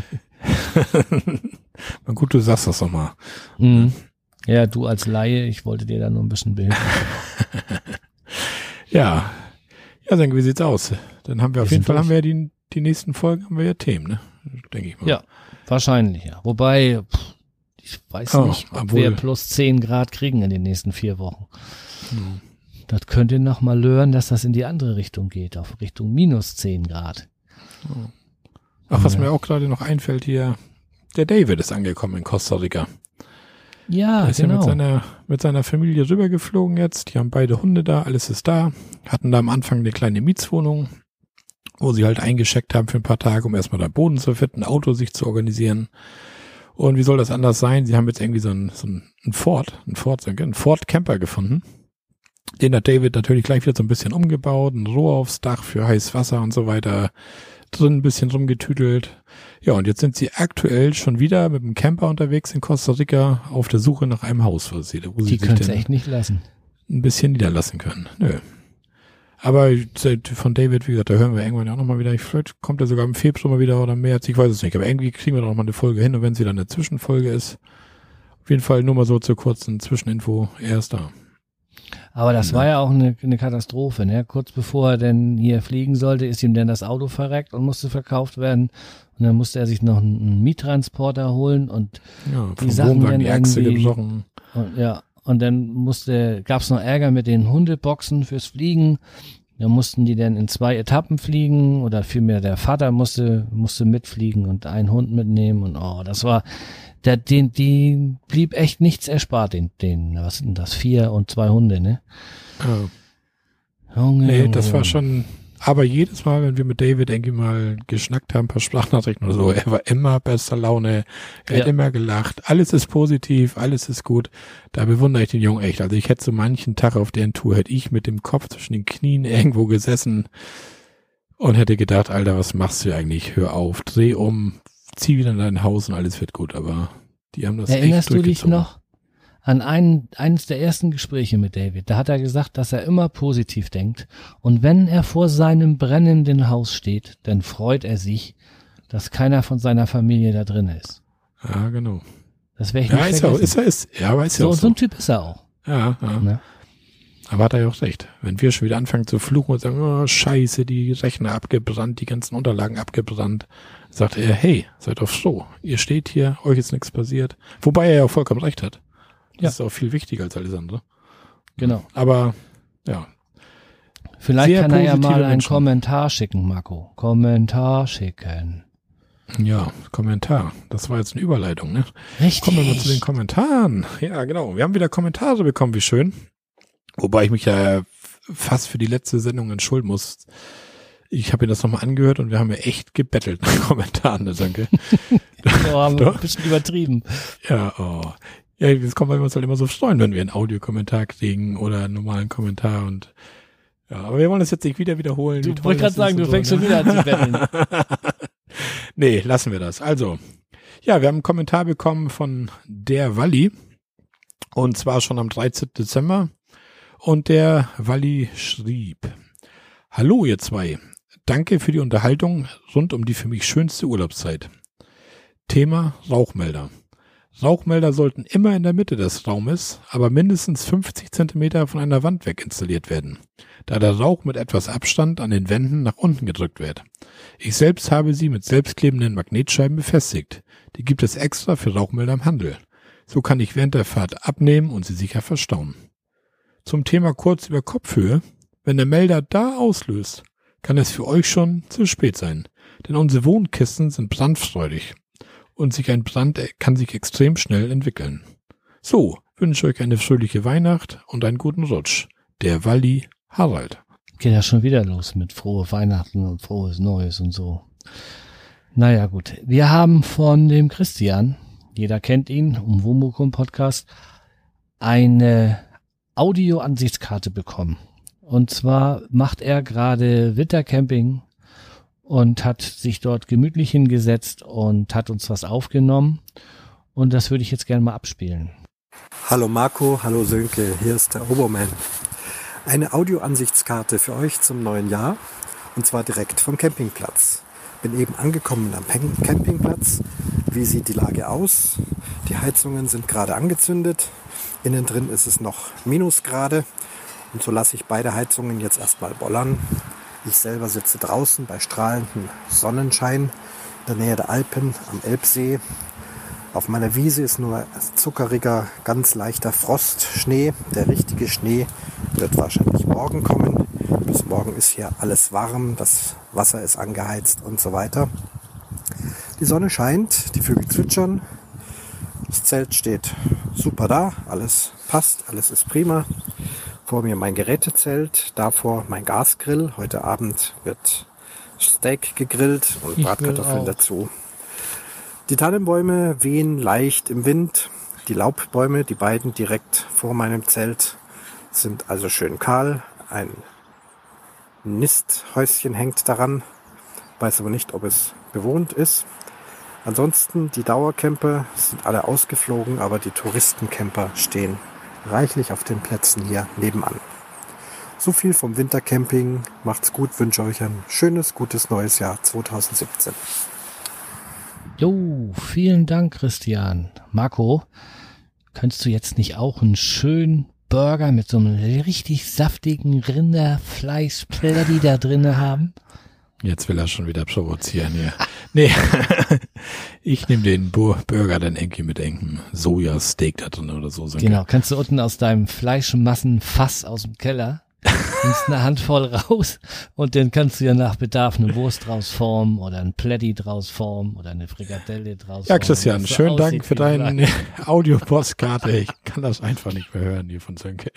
Na gut, du sagst das nochmal. Mhm. Ja, du als Laie, ich wollte dir da nur ein bisschen behilfen. Ja. Ja, dann wie sieht's aus? Dann haben wir, wir auf jeden Fall durch. haben wir ja die, die nächsten Folgen haben wir ja Themen, ne? Denke ich mal. Ja, wahrscheinlich, ja. Wobei, pff, ich weiß oh, nicht, ob wir plus zehn Grad kriegen in den nächsten vier Wochen. Hm. Das könnt ihr noch mal lernen, dass das in die andere Richtung geht, auf Richtung minus zehn Grad. Oh. Ach, was ja. mir auch gerade noch einfällt hier, der David ist angekommen in Costa Rica. Ja, er ist genau. ja mit seiner, mit seiner Familie rübergeflogen jetzt. Die haben beide Hunde da, alles ist da. Hatten da am Anfang eine kleine Mietswohnung, wo sie halt eingecheckt haben für ein paar Tage, um erstmal da Boden zu finden, ein Auto sich zu organisieren. Und wie soll das anders sein? Sie haben jetzt irgendwie so ein, so ein Ford, ein Ford, ein Ford Camper gefunden. Den hat David natürlich gleich wieder so ein bisschen umgebaut, ein Rohr aufs Dach für heißes Wasser und so weiter. Drin ein bisschen rumgetüdelt. Ja, und jetzt sind sie aktuell schon wieder mit dem Camper unterwegs in Costa Rica auf der Suche nach einem Haus, wo sie, wo sie die können es echt nicht lassen. Ein bisschen niederlassen können. Nö. Aber von David, wie gesagt, da hören wir irgendwann auch nochmal wieder. Vielleicht kommt er sogar im Februar mal wieder oder März, ich weiß es nicht. Aber irgendwie kriegen wir doch mal eine Folge hin und wenn sie dann eine Zwischenfolge ist, auf jeden Fall nur mal so zur kurzen Zwischeninfo, er ist da. Aber das ja. war ja auch eine, eine Katastrophe, ne? Kurz bevor er denn hier fliegen sollte, ist ihm dann das Auto verreckt und musste verkauft werden. Und dann musste er sich noch einen Miettransporter holen und ja, die Sachen dann die Achse gebrochen. Und, ja, und dann musste, gab's noch Ärger mit den Hundeboxen fürs Fliegen. Da mussten die dann in zwei Etappen fliegen oder vielmehr der Vater musste, musste mitfliegen und einen Hund mitnehmen und oh, das war, der, den, die blieb echt nichts erspart, den, den, was sind das, vier und zwei Hunde, ne? Oh. Junge, nee, das war schon, aber jedes Mal, wenn wir mit David irgendwie mal geschnackt haben, ein paar Sprachnachrichten oder so, er war immer bester Laune, er ja. hat immer gelacht, alles ist positiv, alles ist gut, da bewundere ich den Jungen echt, also ich hätte so manchen Tag auf deren Tour, hätte ich mit dem Kopf zwischen den Knien irgendwo gesessen und hätte gedacht, Alter, was machst du eigentlich, hör auf, dreh um, zieh wieder in dein Haus und alles wird gut, aber die haben das Erinnerst echt du dich noch an ein, eines der ersten Gespräche mit David? Da hat er gesagt, dass er immer positiv denkt und wenn er vor seinem brennenden Haus steht, dann freut er sich, dass keiner von seiner Familie da drin ist. Ja, genau. Das wäre ich ja, nicht ist vergessen. Er, ist er, ist, ja, weiß ja so, auch so. So ein Typ ist er auch. Ja, ja. Ne? Aber hat er ja auch recht. Wenn wir schon wieder anfangen zu fluchen und sagen, oh, scheiße, die Rechner abgebrannt, die ganzen Unterlagen abgebrannt, sagt er, hey, seid doch froh. Ihr steht hier, euch ist nichts passiert. Wobei er ja auch vollkommen recht hat. Das ja. ist auch viel wichtiger als alles andere. Genau. Aber, ja. Vielleicht kann er ja mal einen Menschen. Kommentar schicken, Marco. Kommentar schicken. Ja, Kommentar. Das war jetzt eine Überleitung, ne? Richtig. Kommen wir mal zu den Kommentaren. Ja, genau. Wir haben wieder Kommentare bekommen, wie schön. Wobei ich mich ja fast für die letzte Sendung entschuldigen muss. Ich habe mir das nochmal angehört und wir haben ja echt gebettelt nach Kommentaren, ne, danke. Ja, haben wir ein bisschen übertrieben. Ja, oh. Ja, jetzt kommen wir uns halt immer so freuen, wenn wir einen Audiokommentar kriegen oder einen normalen Kommentar und ja, aber wir wollen das jetzt nicht wieder wiederholen. Du wolltest gerade sagen, du so, fängst ne? schon wieder an zu betteln. Nee, lassen wir das. Also, ja, wir haben einen Kommentar bekommen von der Walli Und zwar schon am dreizehnten Dezember. Und der Walli schrieb: Hallo ihr zwei, danke für die Unterhaltung rund um die für mich schönste Urlaubszeit. Thema Rauchmelder. Rauchmelder sollten immer in der Mitte des Raumes, aber mindestens fünfzig Zentimeter von einer Wand weg installiert werden, da der Rauch mit etwas Abstand an den Wänden nach unten gedrückt wird. Ich selbst habe sie mit selbstklebenden Magnetscheiben befestigt. Die gibt es extra für Rauchmelder im Handel. So kann ich während der Fahrt abnehmen und sie sicher verstauen. Zum Thema kurz über Kopfhöhe. Wenn der Melder da auslöst, kann es für euch schon zu spät sein, denn unsere Wohnkisten sind brandfreudig. Und sich ein Brand kann sich extrem schnell entwickeln. So, wünsche euch eine fröhliche Weihnacht und einen guten Rutsch. Der Walli Harald. Geht ja schon wieder los mit frohe Weihnachten und frohes Neues und so. Naja, gut. Wir haben von dem Christian, jeder kennt ihn, um Womukum Podcast, eine Audio-Ansichtskarte bekommen. Und zwar macht er gerade Wintercamping und hat sich dort gemütlich hingesetzt und hat uns was aufgenommen. Und das würde ich jetzt gerne mal abspielen. Hallo Marco, hallo Sönke, hier ist der Obermann. Eine Audioansichtskarte für euch zum neuen Jahr, und zwar direkt vom Campingplatz. Bin eben angekommen am Campingplatz. Wie sieht die Lage aus? Die Heizungen sind gerade angezündet. Innen drin ist es noch Minusgrade. Und so lasse ich beide Heizungen jetzt erstmal bollern. Ich selber sitze draußen bei strahlendem Sonnenschein in der Nähe der Alpen am Elbsee. Auf meiner Wiese ist nur zuckeriger, ganz leichter Frostschnee. Der richtige Schnee wird wahrscheinlich morgen kommen. Bis morgen ist hier alles warm, das Wasser ist angeheizt und so weiter. Die Sonne scheint, die Vögel zwitschern. Das Zelt steht super da, alles passt, alles ist prima. Vor mir mein Gerätezelt, davor mein Gasgrill. Heute Abend wird Steak gegrillt und ich Bratkartoffeln dazu. Die Tannenbäume wehen leicht im Wind. Die Laubbäume, die beiden direkt vor meinem Zelt, sind also schön kahl. Ein Nisthäuschen hängt daran, weiß aber nicht, ob es bewohnt ist. Ansonsten, die Dauercamper sind alle ausgeflogen, aber die Touristencamper stehen reichlich auf den Plätzen hier nebenan. So viel vom Wintercamping. Macht's gut, wünsche euch ein schönes, gutes neues Jahr zwanzig siebzehn. Jo, vielen Dank, Christian. Marco, könntest du jetzt nicht auch einen schönen Burger mit so einem richtig saftigen Rinderfleischplätti da drinne haben? Jetzt will er schon wieder provozieren hier. Nee, ich nehme den Burger dann irgendwie mit irgendeinem Sojasteak da drin oder so. Genau, kannst du unten aus deinem Fleischmassenfass aus dem Keller, nimmst eine Handvoll raus und dann kannst du ja nach Bedarf eine Wurst draus formen oder ein Plätti draus formen oder eine Frikadelle draus formen. Ja, Christian, so schönen Dank für deine Audio-Postkarte. Ich kann das einfach nicht mehr hören hier von Sönke.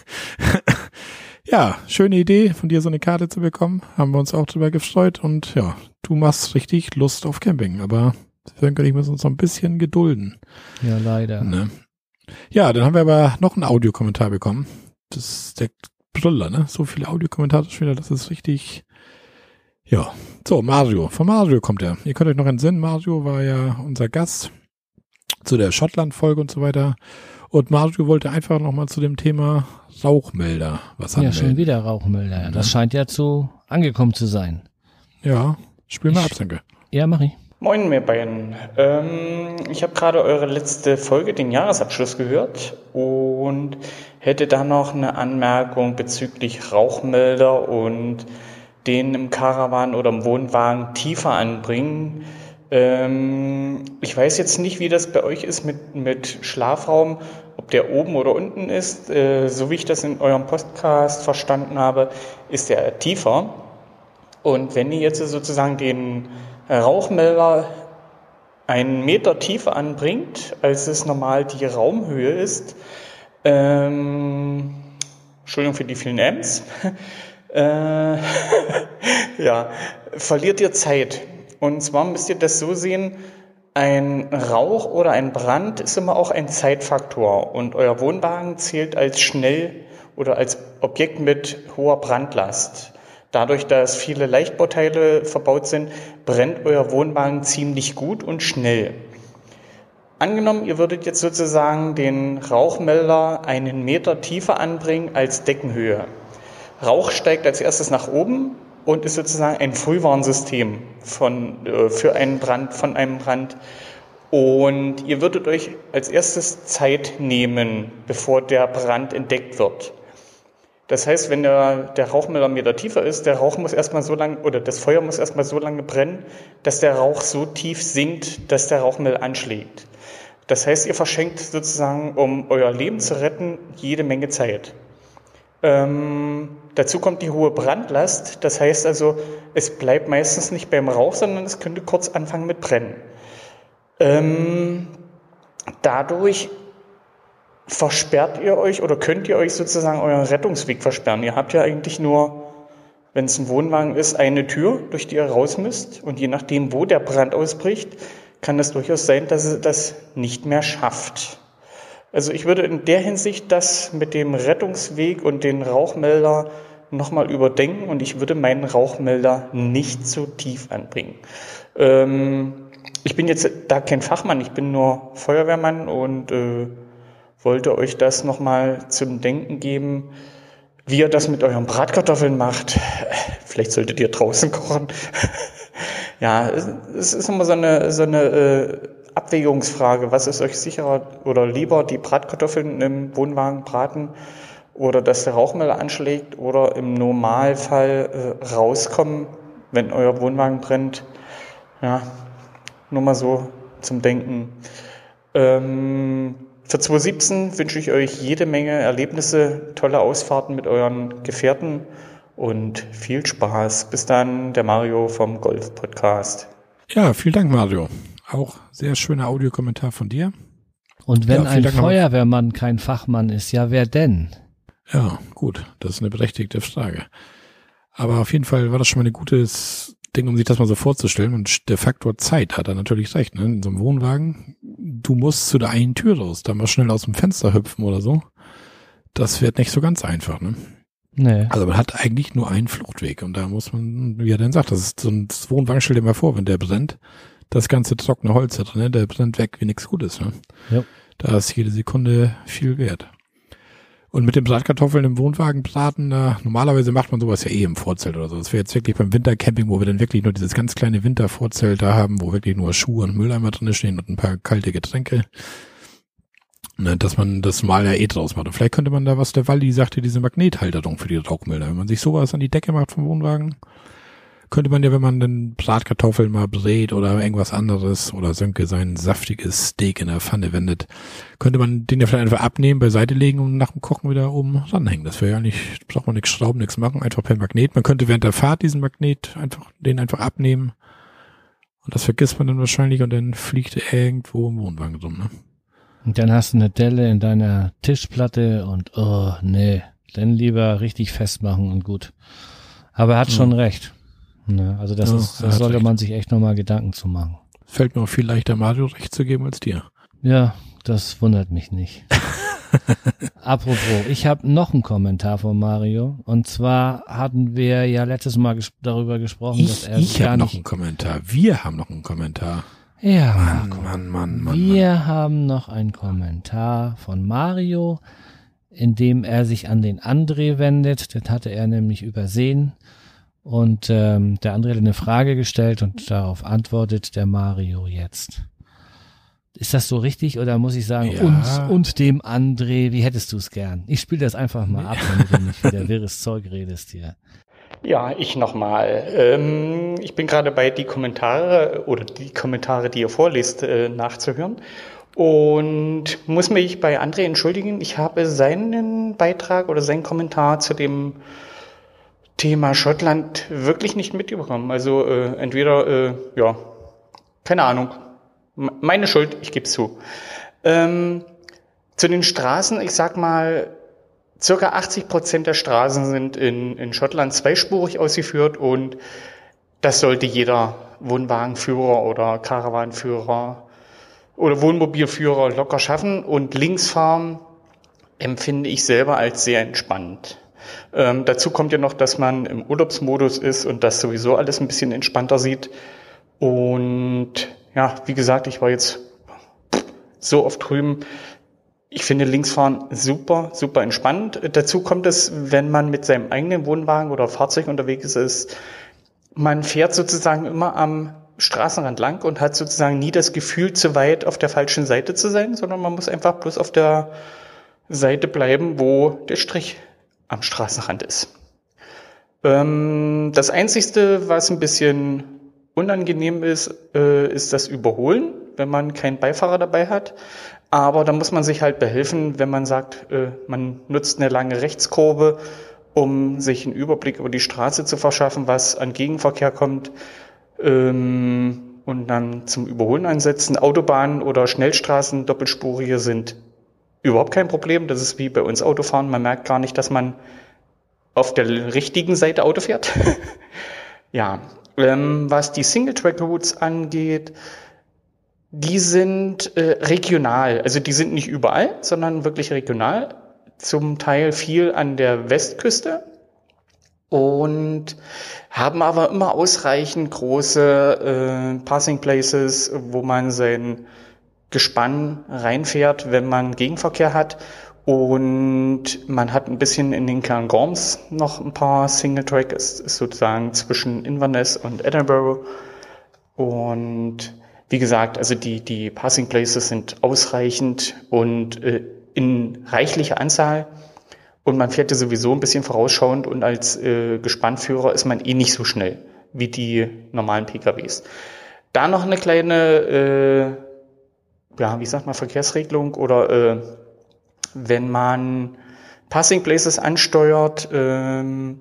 Ja, schöne Idee, von dir so eine Karte zu bekommen. Haben wir uns auch drüber gefreut. Und ja, du machst richtig Lust auf Camping. Aber Sönke, ich muss uns noch ein bisschen gedulden. Ja, leider. Ne? Ja, dann haben wir aber noch einen Audiokommentar bekommen. Das ist der Brüller, ne? So viele Audiokommentare schon wieder, das ist richtig. Ja, so, Mario. Von Mario kommt er. Ihr könnt euch noch entsinnen, Mario war ja unser Gast zu der Schottland-Folge und so weiter. Und Mario wollte einfach nochmal zu dem Thema Rauchmelder was anmelden. Ja, schon wieder Rauchmelder. Ja. Das scheint ja zu angekommen zu sein. Ja, spiel mal ab, Sönke. Ja, mach ich. Moin, mir beiden. Ähm, ich habe gerade eure letzte Folge, den Jahresabschluss, gehört und hätte da noch eine Anmerkung bezüglich Rauchmelder und den im Caravan oder im Wohnwagen tiefer anbringen. Ähm, ich weiß jetzt nicht, wie das bei euch ist mit, mit Schlafraum, ob der oben oder unten ist. Äh, so wie ich das in eurem Podcast verstanden habe, ist der tiefer. Und wenn ihr jetzt sozusagen den Rauchmelder einen Meter tiefer anbringt, als es normal die Raumhöhe ist, ähm, Entschuldigung für die vielen M's, äh, ja, verliert ihr Zeit. Und zwar müsst ihr das so sehen, ein Rauch oder ein Brand ist immer auch ein Zeitfaktor und euer Wohnwagen zählt als schnell oder als Objekt mit hoher Brandlast. Dadurch, dass viele Leichtbauteile verbaut sind, brennt euer Wohnwagen ziemlich gut und schnell. Angenommen, ihr würdet jetzt sozusagen den Rauchmelder einen Meter tiefer anbringen als Deckenhöhe. Rauch steigt als erstes nach oben und ist sozusagen ein Frühwarnsystem von, äh, für einen Brand, von einem Brand. Und ihr würdet euch als erstes Zeit nehmen, bevor der Brand entdeckt wird. Das heißt, wenn der, der Rauchmelder einen Meter tiefer ist, der Rauch muss erstmal so lange, oder das Feuer muss erstmal so lange brennen, dass der Rauch so tief sinkt, dass der Rauchmelder anschlägt. Das heißt, ihr verschenkt sozusagen, um euer Leben zu retten, jede Menge Zeit. Ähm, dazu kommt die hohe Brandlast. Das heißt also, es bleibt meistens nicht beim Rauch, sondern es könnte kurz anfangen mit Brennen. Ähm, dadurch versperrt ihr euch oder könnt ihr euch sozusagen euren Rettungsweg versperren. Ihr habt ja eigentlich nur, wenn es ein Wohnwagen ist, eine Tür, durch die ihr raus müsst. Und je nachdem, wo der Brand ausbricht, kann es durchaus sein, dass es das nicht mehr schafft. Also ich würde in der Hinsicht das mit dem Rettungsweg und den Rauchmelder nochmal überdenken und ich würde meinen Rauchmelder nicht so tief anbringen. Ähm, ich bin jetzt da kein Fachmann, ich bin nur Feuerwehrmann und äh, wollte euch das nochmal zum Denken geben, wie ihr das mit euren Bratkartoffeln macht. Vielleicht solltet ihr draußen kochen. Ja, es ist immer so eine, so eine äh, Abwägungsfrage. Was ist euch sicherer oder lieber, die Bratkartoffeln im Wohnwagen braten oder dass der Rauchmelder anschlägt oder im Normalfall äh, rauskommen, wenn euer Wohnwagen brennt? Ja, nur mal so zum Denken. Ähm, für zwanzig siebzehn wünsche ich euch jede Menge Erlebnisse, tolle Ausfahrten mit euren Gefährten und viel Spaß. Bis dann, der Mario vom Golf-Podcast. Ja, vielen Dank, Mario. Auch sehr schöner Audiokommentar von dir. Und wenn ja, ein Dank Feuerwehrmann kein Fachmann ist, ja, wer denn? Ja, gut, das ist eine berechtigte Frage. Aber auf jeden Fall war das schon mal ein gutes Ding, um sich das mal so vorzustellen. Und der Faktor Zeit hat er natürlich recht, ne? In so einem Wohnwagen, du musst zu der einen Tür raus, da mal schnell aus dem Fenster hüpfen oder so. Das wird nicht so ganz einfach, ne? Nee. Also man hat eigentlich nur einen Fluchtweg und da muss man, wie er dann sagt, das ist so ein Wohnwagen, stell dir mal vor, wenn der brennt, das ganze trockene Holz da drin, ne? Der brennt weg wie nichts Gutes, ne? Ja. Da ist jede Sekunde viel wert. Und mit den Bratkartoffeln im Wohnwagen braten, na, normalerweise macht man sowas ja eh im Vorzelt oder so. Das wäre jetzt wirklich beim Wintercamping, wo wir dann wirklich nur dieses ganz kleine Wintervorzelt da haben, wo wirklich nur Schuhe und Mülleimer drin stehen und ein paar kalte Getränke. Ne, dass man das mal ja eh draus macht. Und vielleicht könnte man da, was der Waldi sagte, diese Magnethalterung für die Rauchmelder. Wenn man sich sowas an die Decke macht vom Wohnwagen, könnte man ja, wenn man dann Bratkartoffeln mal brät oder irgendwas anderes oder Sönke sein saftiges Steak in der Pfanne wendet, könnte man den ja vielleicht einfach abnehmen, beiseite legen und nach dem Kochen wieder oben ranhängen. Das wäre ja nicht, braucht man nichts schrauben, nichts machen, einfach per Magnet. Man könnte während der Fahrt diesen Magnet einfach, den einfach abnehmen und das vergisst man dann wahrscheinlich und dann fliegt er irgendwo im Wohnwagen rum, ne? Und dann hast du eine Delle in deiner Tischplatte und oh, nee, dann lieber richtig festmachen und gut. Aber er hat ja schon recht. Ne, also das ja, ist, da sollte recht. Man sich echt nochmal Gedanken zu machen. Fällt mir auch viel leichter, Mario recht zu geben als dir. Ja, das wundert mich nicht. Apropos, ich habe noch einen Kommentar von Mario. Und zwar hatten wir ja letztes Mal ges- darüber gesprochen, ich, dass er ich gar hab nicht... noch einen Kommentar. Wir haben noch einen Kommentar. Ja, Mann, Marco. Mann, Mann, Mann. Wir Mann. haben noch einen Kommentar von Mario, in dem er sich an den André wendet. Das hatte er nämlich übersehen. Und ähm, der André hat eine Frage gestellt und darauf antwortet der Mario jetzt. Ist das so richtig oder muss ich sagen, Ja. uns und dem André, wie hättest du es gern? Ich spiele das einfach mal ab, damit du nicht wieder wirres Zeug redest hier. Ja, ich nochmal. Ähm, ich bin gerade bei die Kommentare oder die Kommentare, die ihr vorlest, äh, nachzuhören und muss mich bei André entschuldigen. Ich habe seinen Beitrag oder seinen Kommentar zu dem Thema Schottland wirklich nicht mitbekommen. Also äh, entweder, äh, ja, keine Ahnung, meine Schuld, ich gebe es zu. Ähm, zu den Straßen, ich sag mal, circa achtzig Prozent der Straßen sind in, in Schottland zweispurig ausgeführt und das sollte jeder Wohnwagenführer oder Caravanführer oder Wohnmobilführer locker schaffen und Linksfahren empfinde ich selber als sehr entspannt. Ähm, dazu kommt ja noch, dass man im Urlaubsmodus ist und das sowieso alles ein bisschen entspannter sieht. Und ja, wie gesagt, ich war jetzt so oft drüben. Ich finde Linksfahren super, super entspannt. Dazu kommt es, wenn man mit seinem eigenen Wohnwagen oder Fahrzeug unterwegs ist, man fährt sozusagen immer am Straßenrand lang und hat sozusagen nie das Gefühl, zu weit auf der falschen Seite zu sein, sondern man muss einfach bloß auf der Seite bleiben, wo der Strich am Straßenrand ist. Ähm, das Einzigste, was ein bisschen unangenehm ist, äh, ist das Überholen, wenn man keinen Beifahrer dabei hat. Aber da muss man sich halt behelfen, wenn man sagt, äh, man nutzt eine lange Rechtskurve, um sich einen Überblick über die Straße zu verschaffen, was an Gegenverkehr kommt, ähm, und dann zum Überholen einsetzen. Autobahnen oder Schnellstraßen, doppelspurige sind überhaupt kein Problem. Das ist wie bei uns Autofahren. Man merkt gar nicht, dass man auf der richtigen Seite Auto fährt. Ja, ähm, was die Single-Track-Routes angeht, die sind äh, regional. Also die sind nicht überall, sondern wirklich regional. Zum Teil viel an der Westküste und haben aber immer ausreichend große äh, Passing Places, wo man sein Gespann reinfährt, wenn man Gegenverkehr hat. Und man hat ein bisschen in den Cairngorms noch ein paar Single-Track, ist, ist sozusagen zwischen Inverness und Edinburgh. Und wie gesagt, also die, die Passing Places sind ausreichend und äh, in reichlicher Anzahl. Und man fährt ja sowieso ein bisschen vorausschauend und als äh, Gespannführer ist man eh nicht so schnell wie die normalen P K Ws. Da noch eine kleine, äh, ja, wie sagt man, Verkehrsregelung oder äh, wenn man Passing Places ansteuert, ähm,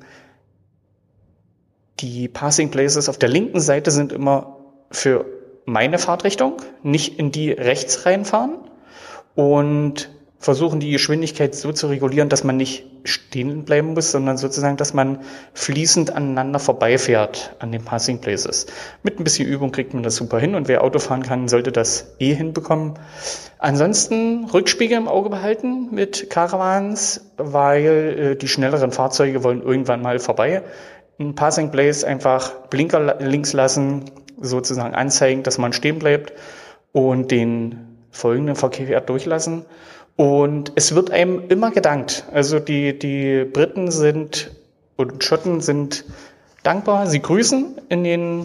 die Passing Places auf der linken Seite sind immer für meine Fahrtrichtung, nicht in die rechts reinfahren und versuchen die Geschwindigkeit so zu regulieren, dass man nicht stehen bleiben muss, sondern sozusagen, dass man fließend aneinander vorbeifährt an den Passing Places. Mit ein bisschen Übung kriegt man das super hin und wer Auto fahren kann, sollte das eh hinbekommen. Ansonsten Rückspiegel im Auge behalten mit Caravans, weil äh, die schnelleren Fahrzeuge wollen irgendwann mal vorbei. Ein Passing Place einfach Blinker links lassen, sozusagen anzeigen, dass man stehen bleibt und den folgenden Verkehr durchlassen. Und es wird einem immer gedankt. Also die, die Briten sind und Schotten sind dankbar. Sie grüßen in den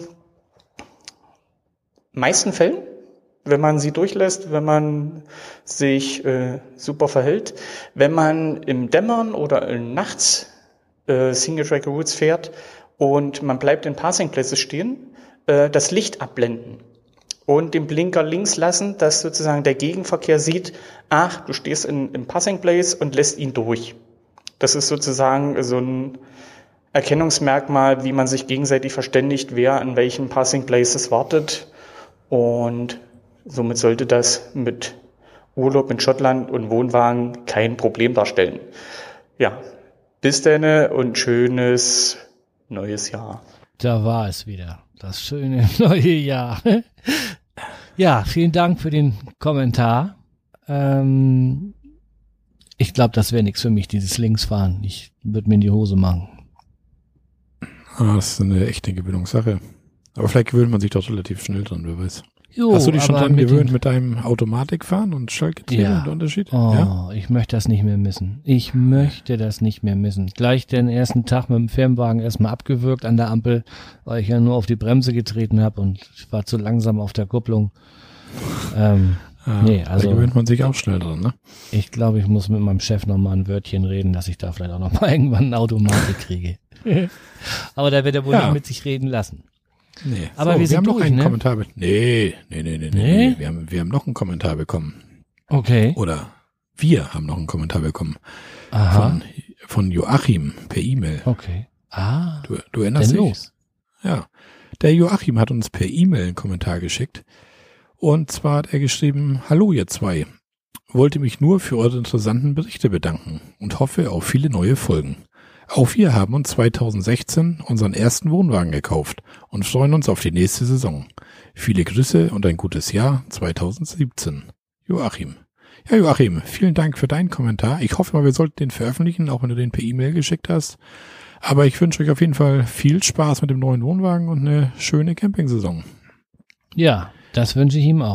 meisten Fällen, wenn man sie durchlässt, wenn man sich äh, super verhält. Wenn man im Dämmern oder nachts äh, Single-Track-Routes fährt und man bleibt in Passing Places stehen, äh, das Licht abblenden und den Blinker links lassen, dass sozusagen der Gegenverkehr sieht, ach, du stehst in, im Passing Place und lässt ihn durch. Das ist sozusagen so ein Erkennungsmerkmal, wie man sich gegenseitig verständigt, wer an welchen Passing Places wartet. Und somit sollte das mit Urlaub in Schottland und Wohnwagen kein Problem darstellen. Ja, bis dann und schönes neues Jahr. Da war es wieder, das schöne neue Jahr. Ja, vielen Dank für den Kommentar. Ähm, ich glaube, das wäre nichts für mich, dieses Linksfahren. Ich würde mir in die Hose machen. Ah, das ist eine echte Gewöhnungssache. Aber vielleicht gewöhnt man sich doch relativ schnell dran, wer weiß. Jo, hast du dich schon dran mit gewöhnt mit deinem Automatikfahren und Schaltgetriebe ja. und der Unterschied? Oh, ja? Ich möchte das nicht mehr missen. Ich möchte das nicht mehr missen. Gleich den ersten Tag mit dem Firmenwagen erstmal abgewürgt an der Ampel, weil ich ja nur auf die Bremse getreten habe und ich war zu langsam auf der Kupplung. Ähm, ja, nee, also da gewöhnt man sich auch schnell dran, ne? Ich glaube, ich muss mit meinem Chef nochmal ein Wörtchen reden, dass ich da vielleicht auch nochmal irgendwann eine Automatik kriege. Aber da wird er wohl ja. nicht mit sich reden lassen. Nee. Aber so, wir, sind haben durch, noch einen ne? Kommentar. Be- nee, nee, nee, nee, nee, Nee? nee. Wir haben, wir haben noch einen Kommentar bekommen. Okay. Oder wir haben noch einen Kommentar bekommen. Aha. Von, von Joachim per E-Mail. Okay. Ah. Du, du erinnerst Denn dich? los. Ja. Der Joachim hat uns per E-Mail einen Kommentar geschickt. Und zwar hat er geschrieben, hallo ihr zwei. Wollte mich nur für eure interessanten Berichte bedanken und hoffe auf viele neue Folgen. Auch wir haben uns zwanzig sechzehn unseren ersten Wohnwagen gekauft und freuen uns auf die nächste Saison. Viele Grüße und ein gutes Jahr zwanzig siebzehn. Joachim. Ja, Joachim, vielen Dank für deinen Kommentar. Ich hoffe mal, wir sollten den veröffentlichen, auch wenn du den per E-Mail geschickt hast. Aber ich wünsche euch auf jeden Fall viel Spaß mit dem neuen Wohnwagen und eine schöne Campingsaison. Ja, das wünsche ich ihm auch.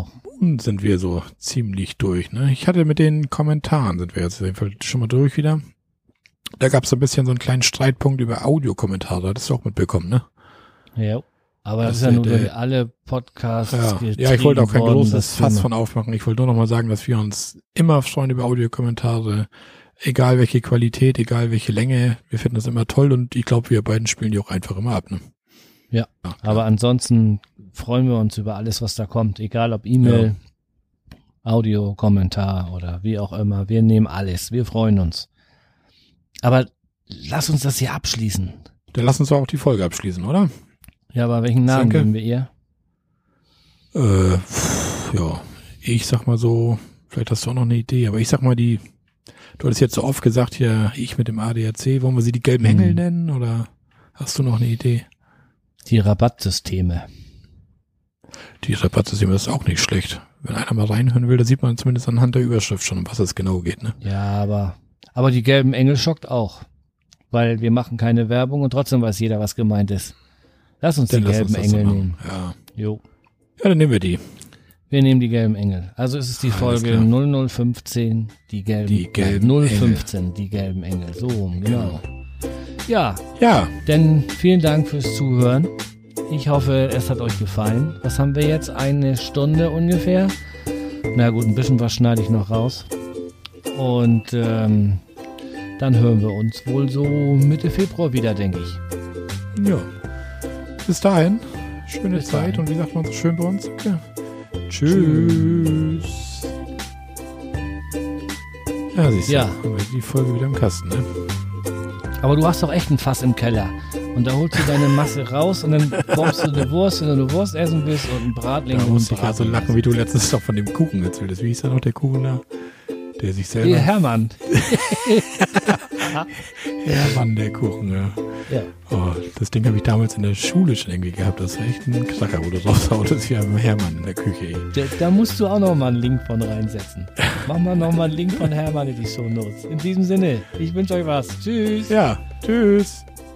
ansonsten sind wir so ziemlich durch. Ne? Ich hatte mit den Kommentaren, sind wir jetzt auf jeden Fall schon mal durch wieder. Da gab es ein bisschen so einen kleinen Streitpunkt über Audiokommentare. Hattest du auch mitbekommen, ne? Ja, aber das, das ist ja nur der, durch alle Podcasts. Ja, ja, ich wollte auch kein worden, großes Fass von aufmachen. Ich wollte nur noch mal sagen, dass wir uns immer freuen über Audiokommentare. Egal welche Qualität, egal welche Länge. Wir finden das immer toll und ich glaube, wir beiden spielen die auch einfach immer ab, ne? Ja, ja aber ansonsten freuen wir uns über alles, was da kommt. Egal ob E-Mail, ja. Audio, Kommentar oder wie auch immer. Wir nehmen alles. Wir freuen uns. Aber lass uns das hier abschließen. Dann lass uns auch die Folge abschließen, oder? Ja, aber welchen Namen Danke. geben wir ihr? Äh, pff, ja, ich sag mal so, vielleicht hast du auch noch eine Idee, aber ich sag mal die, du hattest jetzt so oft gesagt, hier, ich mit dem A D A C, wollen wir sie die gelben Engel hm. nennen oder hast du noch eine Idee? Die Rabattsysteme. Die Rabattsysteme ist auch nicht schlecht. Wenn einer mal reinhören will, da sieht man zumindest anhand der Überschrift schon, um was es genau geht, ne? Ja, aber, aber die gelben Engel schockt auch. Weil wir machen keine Werbung und trotzdem weiß jeder, was gemeint ist. Lass uns dann die gelben uns Engel so nehmen. Ja. Jo. Ja, dann nehmen wir die. Wir nehmen die gelben Engel. Also es ist die Folge null null fünfzehn, die gelben, die gelben äh, null fünfzehn, Engel. Die gelben Engel. So, genau. genau. Ja. Ja. Denn vielen Dank fürs Zuhören. Ich hoffe, es hat euch gefallen. Was haben wir jetzt? Eine Stunde ungefähr? Na gut, ein bisschen was schneide ich noch raus. Und ähm, dann hören wir uns wohl so Mitte Februar wieder, denke ich. Ja. Bis dahin. Schöne Bis Zeit dahin. Und wie sagt man so schön bei uns? Okay. Tschüss. Ja, siehst du, Ja. haben wir die Folge wieder im Kasten, ne? Aber du hast doch echt ein Fass im Keller. Und da holst du deine Masse raus und dann bombst du eine Wurst, wenn du eine Wurst essen willst und ein Bratling. Da und musste ein ich ja so Bratling lachen, wie du letztens doch von dem Kuchen erzählt hast. Wie hieß da noch der Kuchen da? Der sich selber... Hier, Hermann. Hermann, der Kuchen, ja. Ja. Oh, das Ding habe ich damals in der Schule schon irgendwie gehabt. Das war echt ein Knacker, wo du raushautest wie ein Hermann in der Küche. Ey. Da, da musst du auch noch mal einen Link von reinsetzen. Mach mal noch mal einen Link von Hermann in die Shownotes. In diesem Sinne, ich wünsche euch was. Tschüss. Ja, tschüss.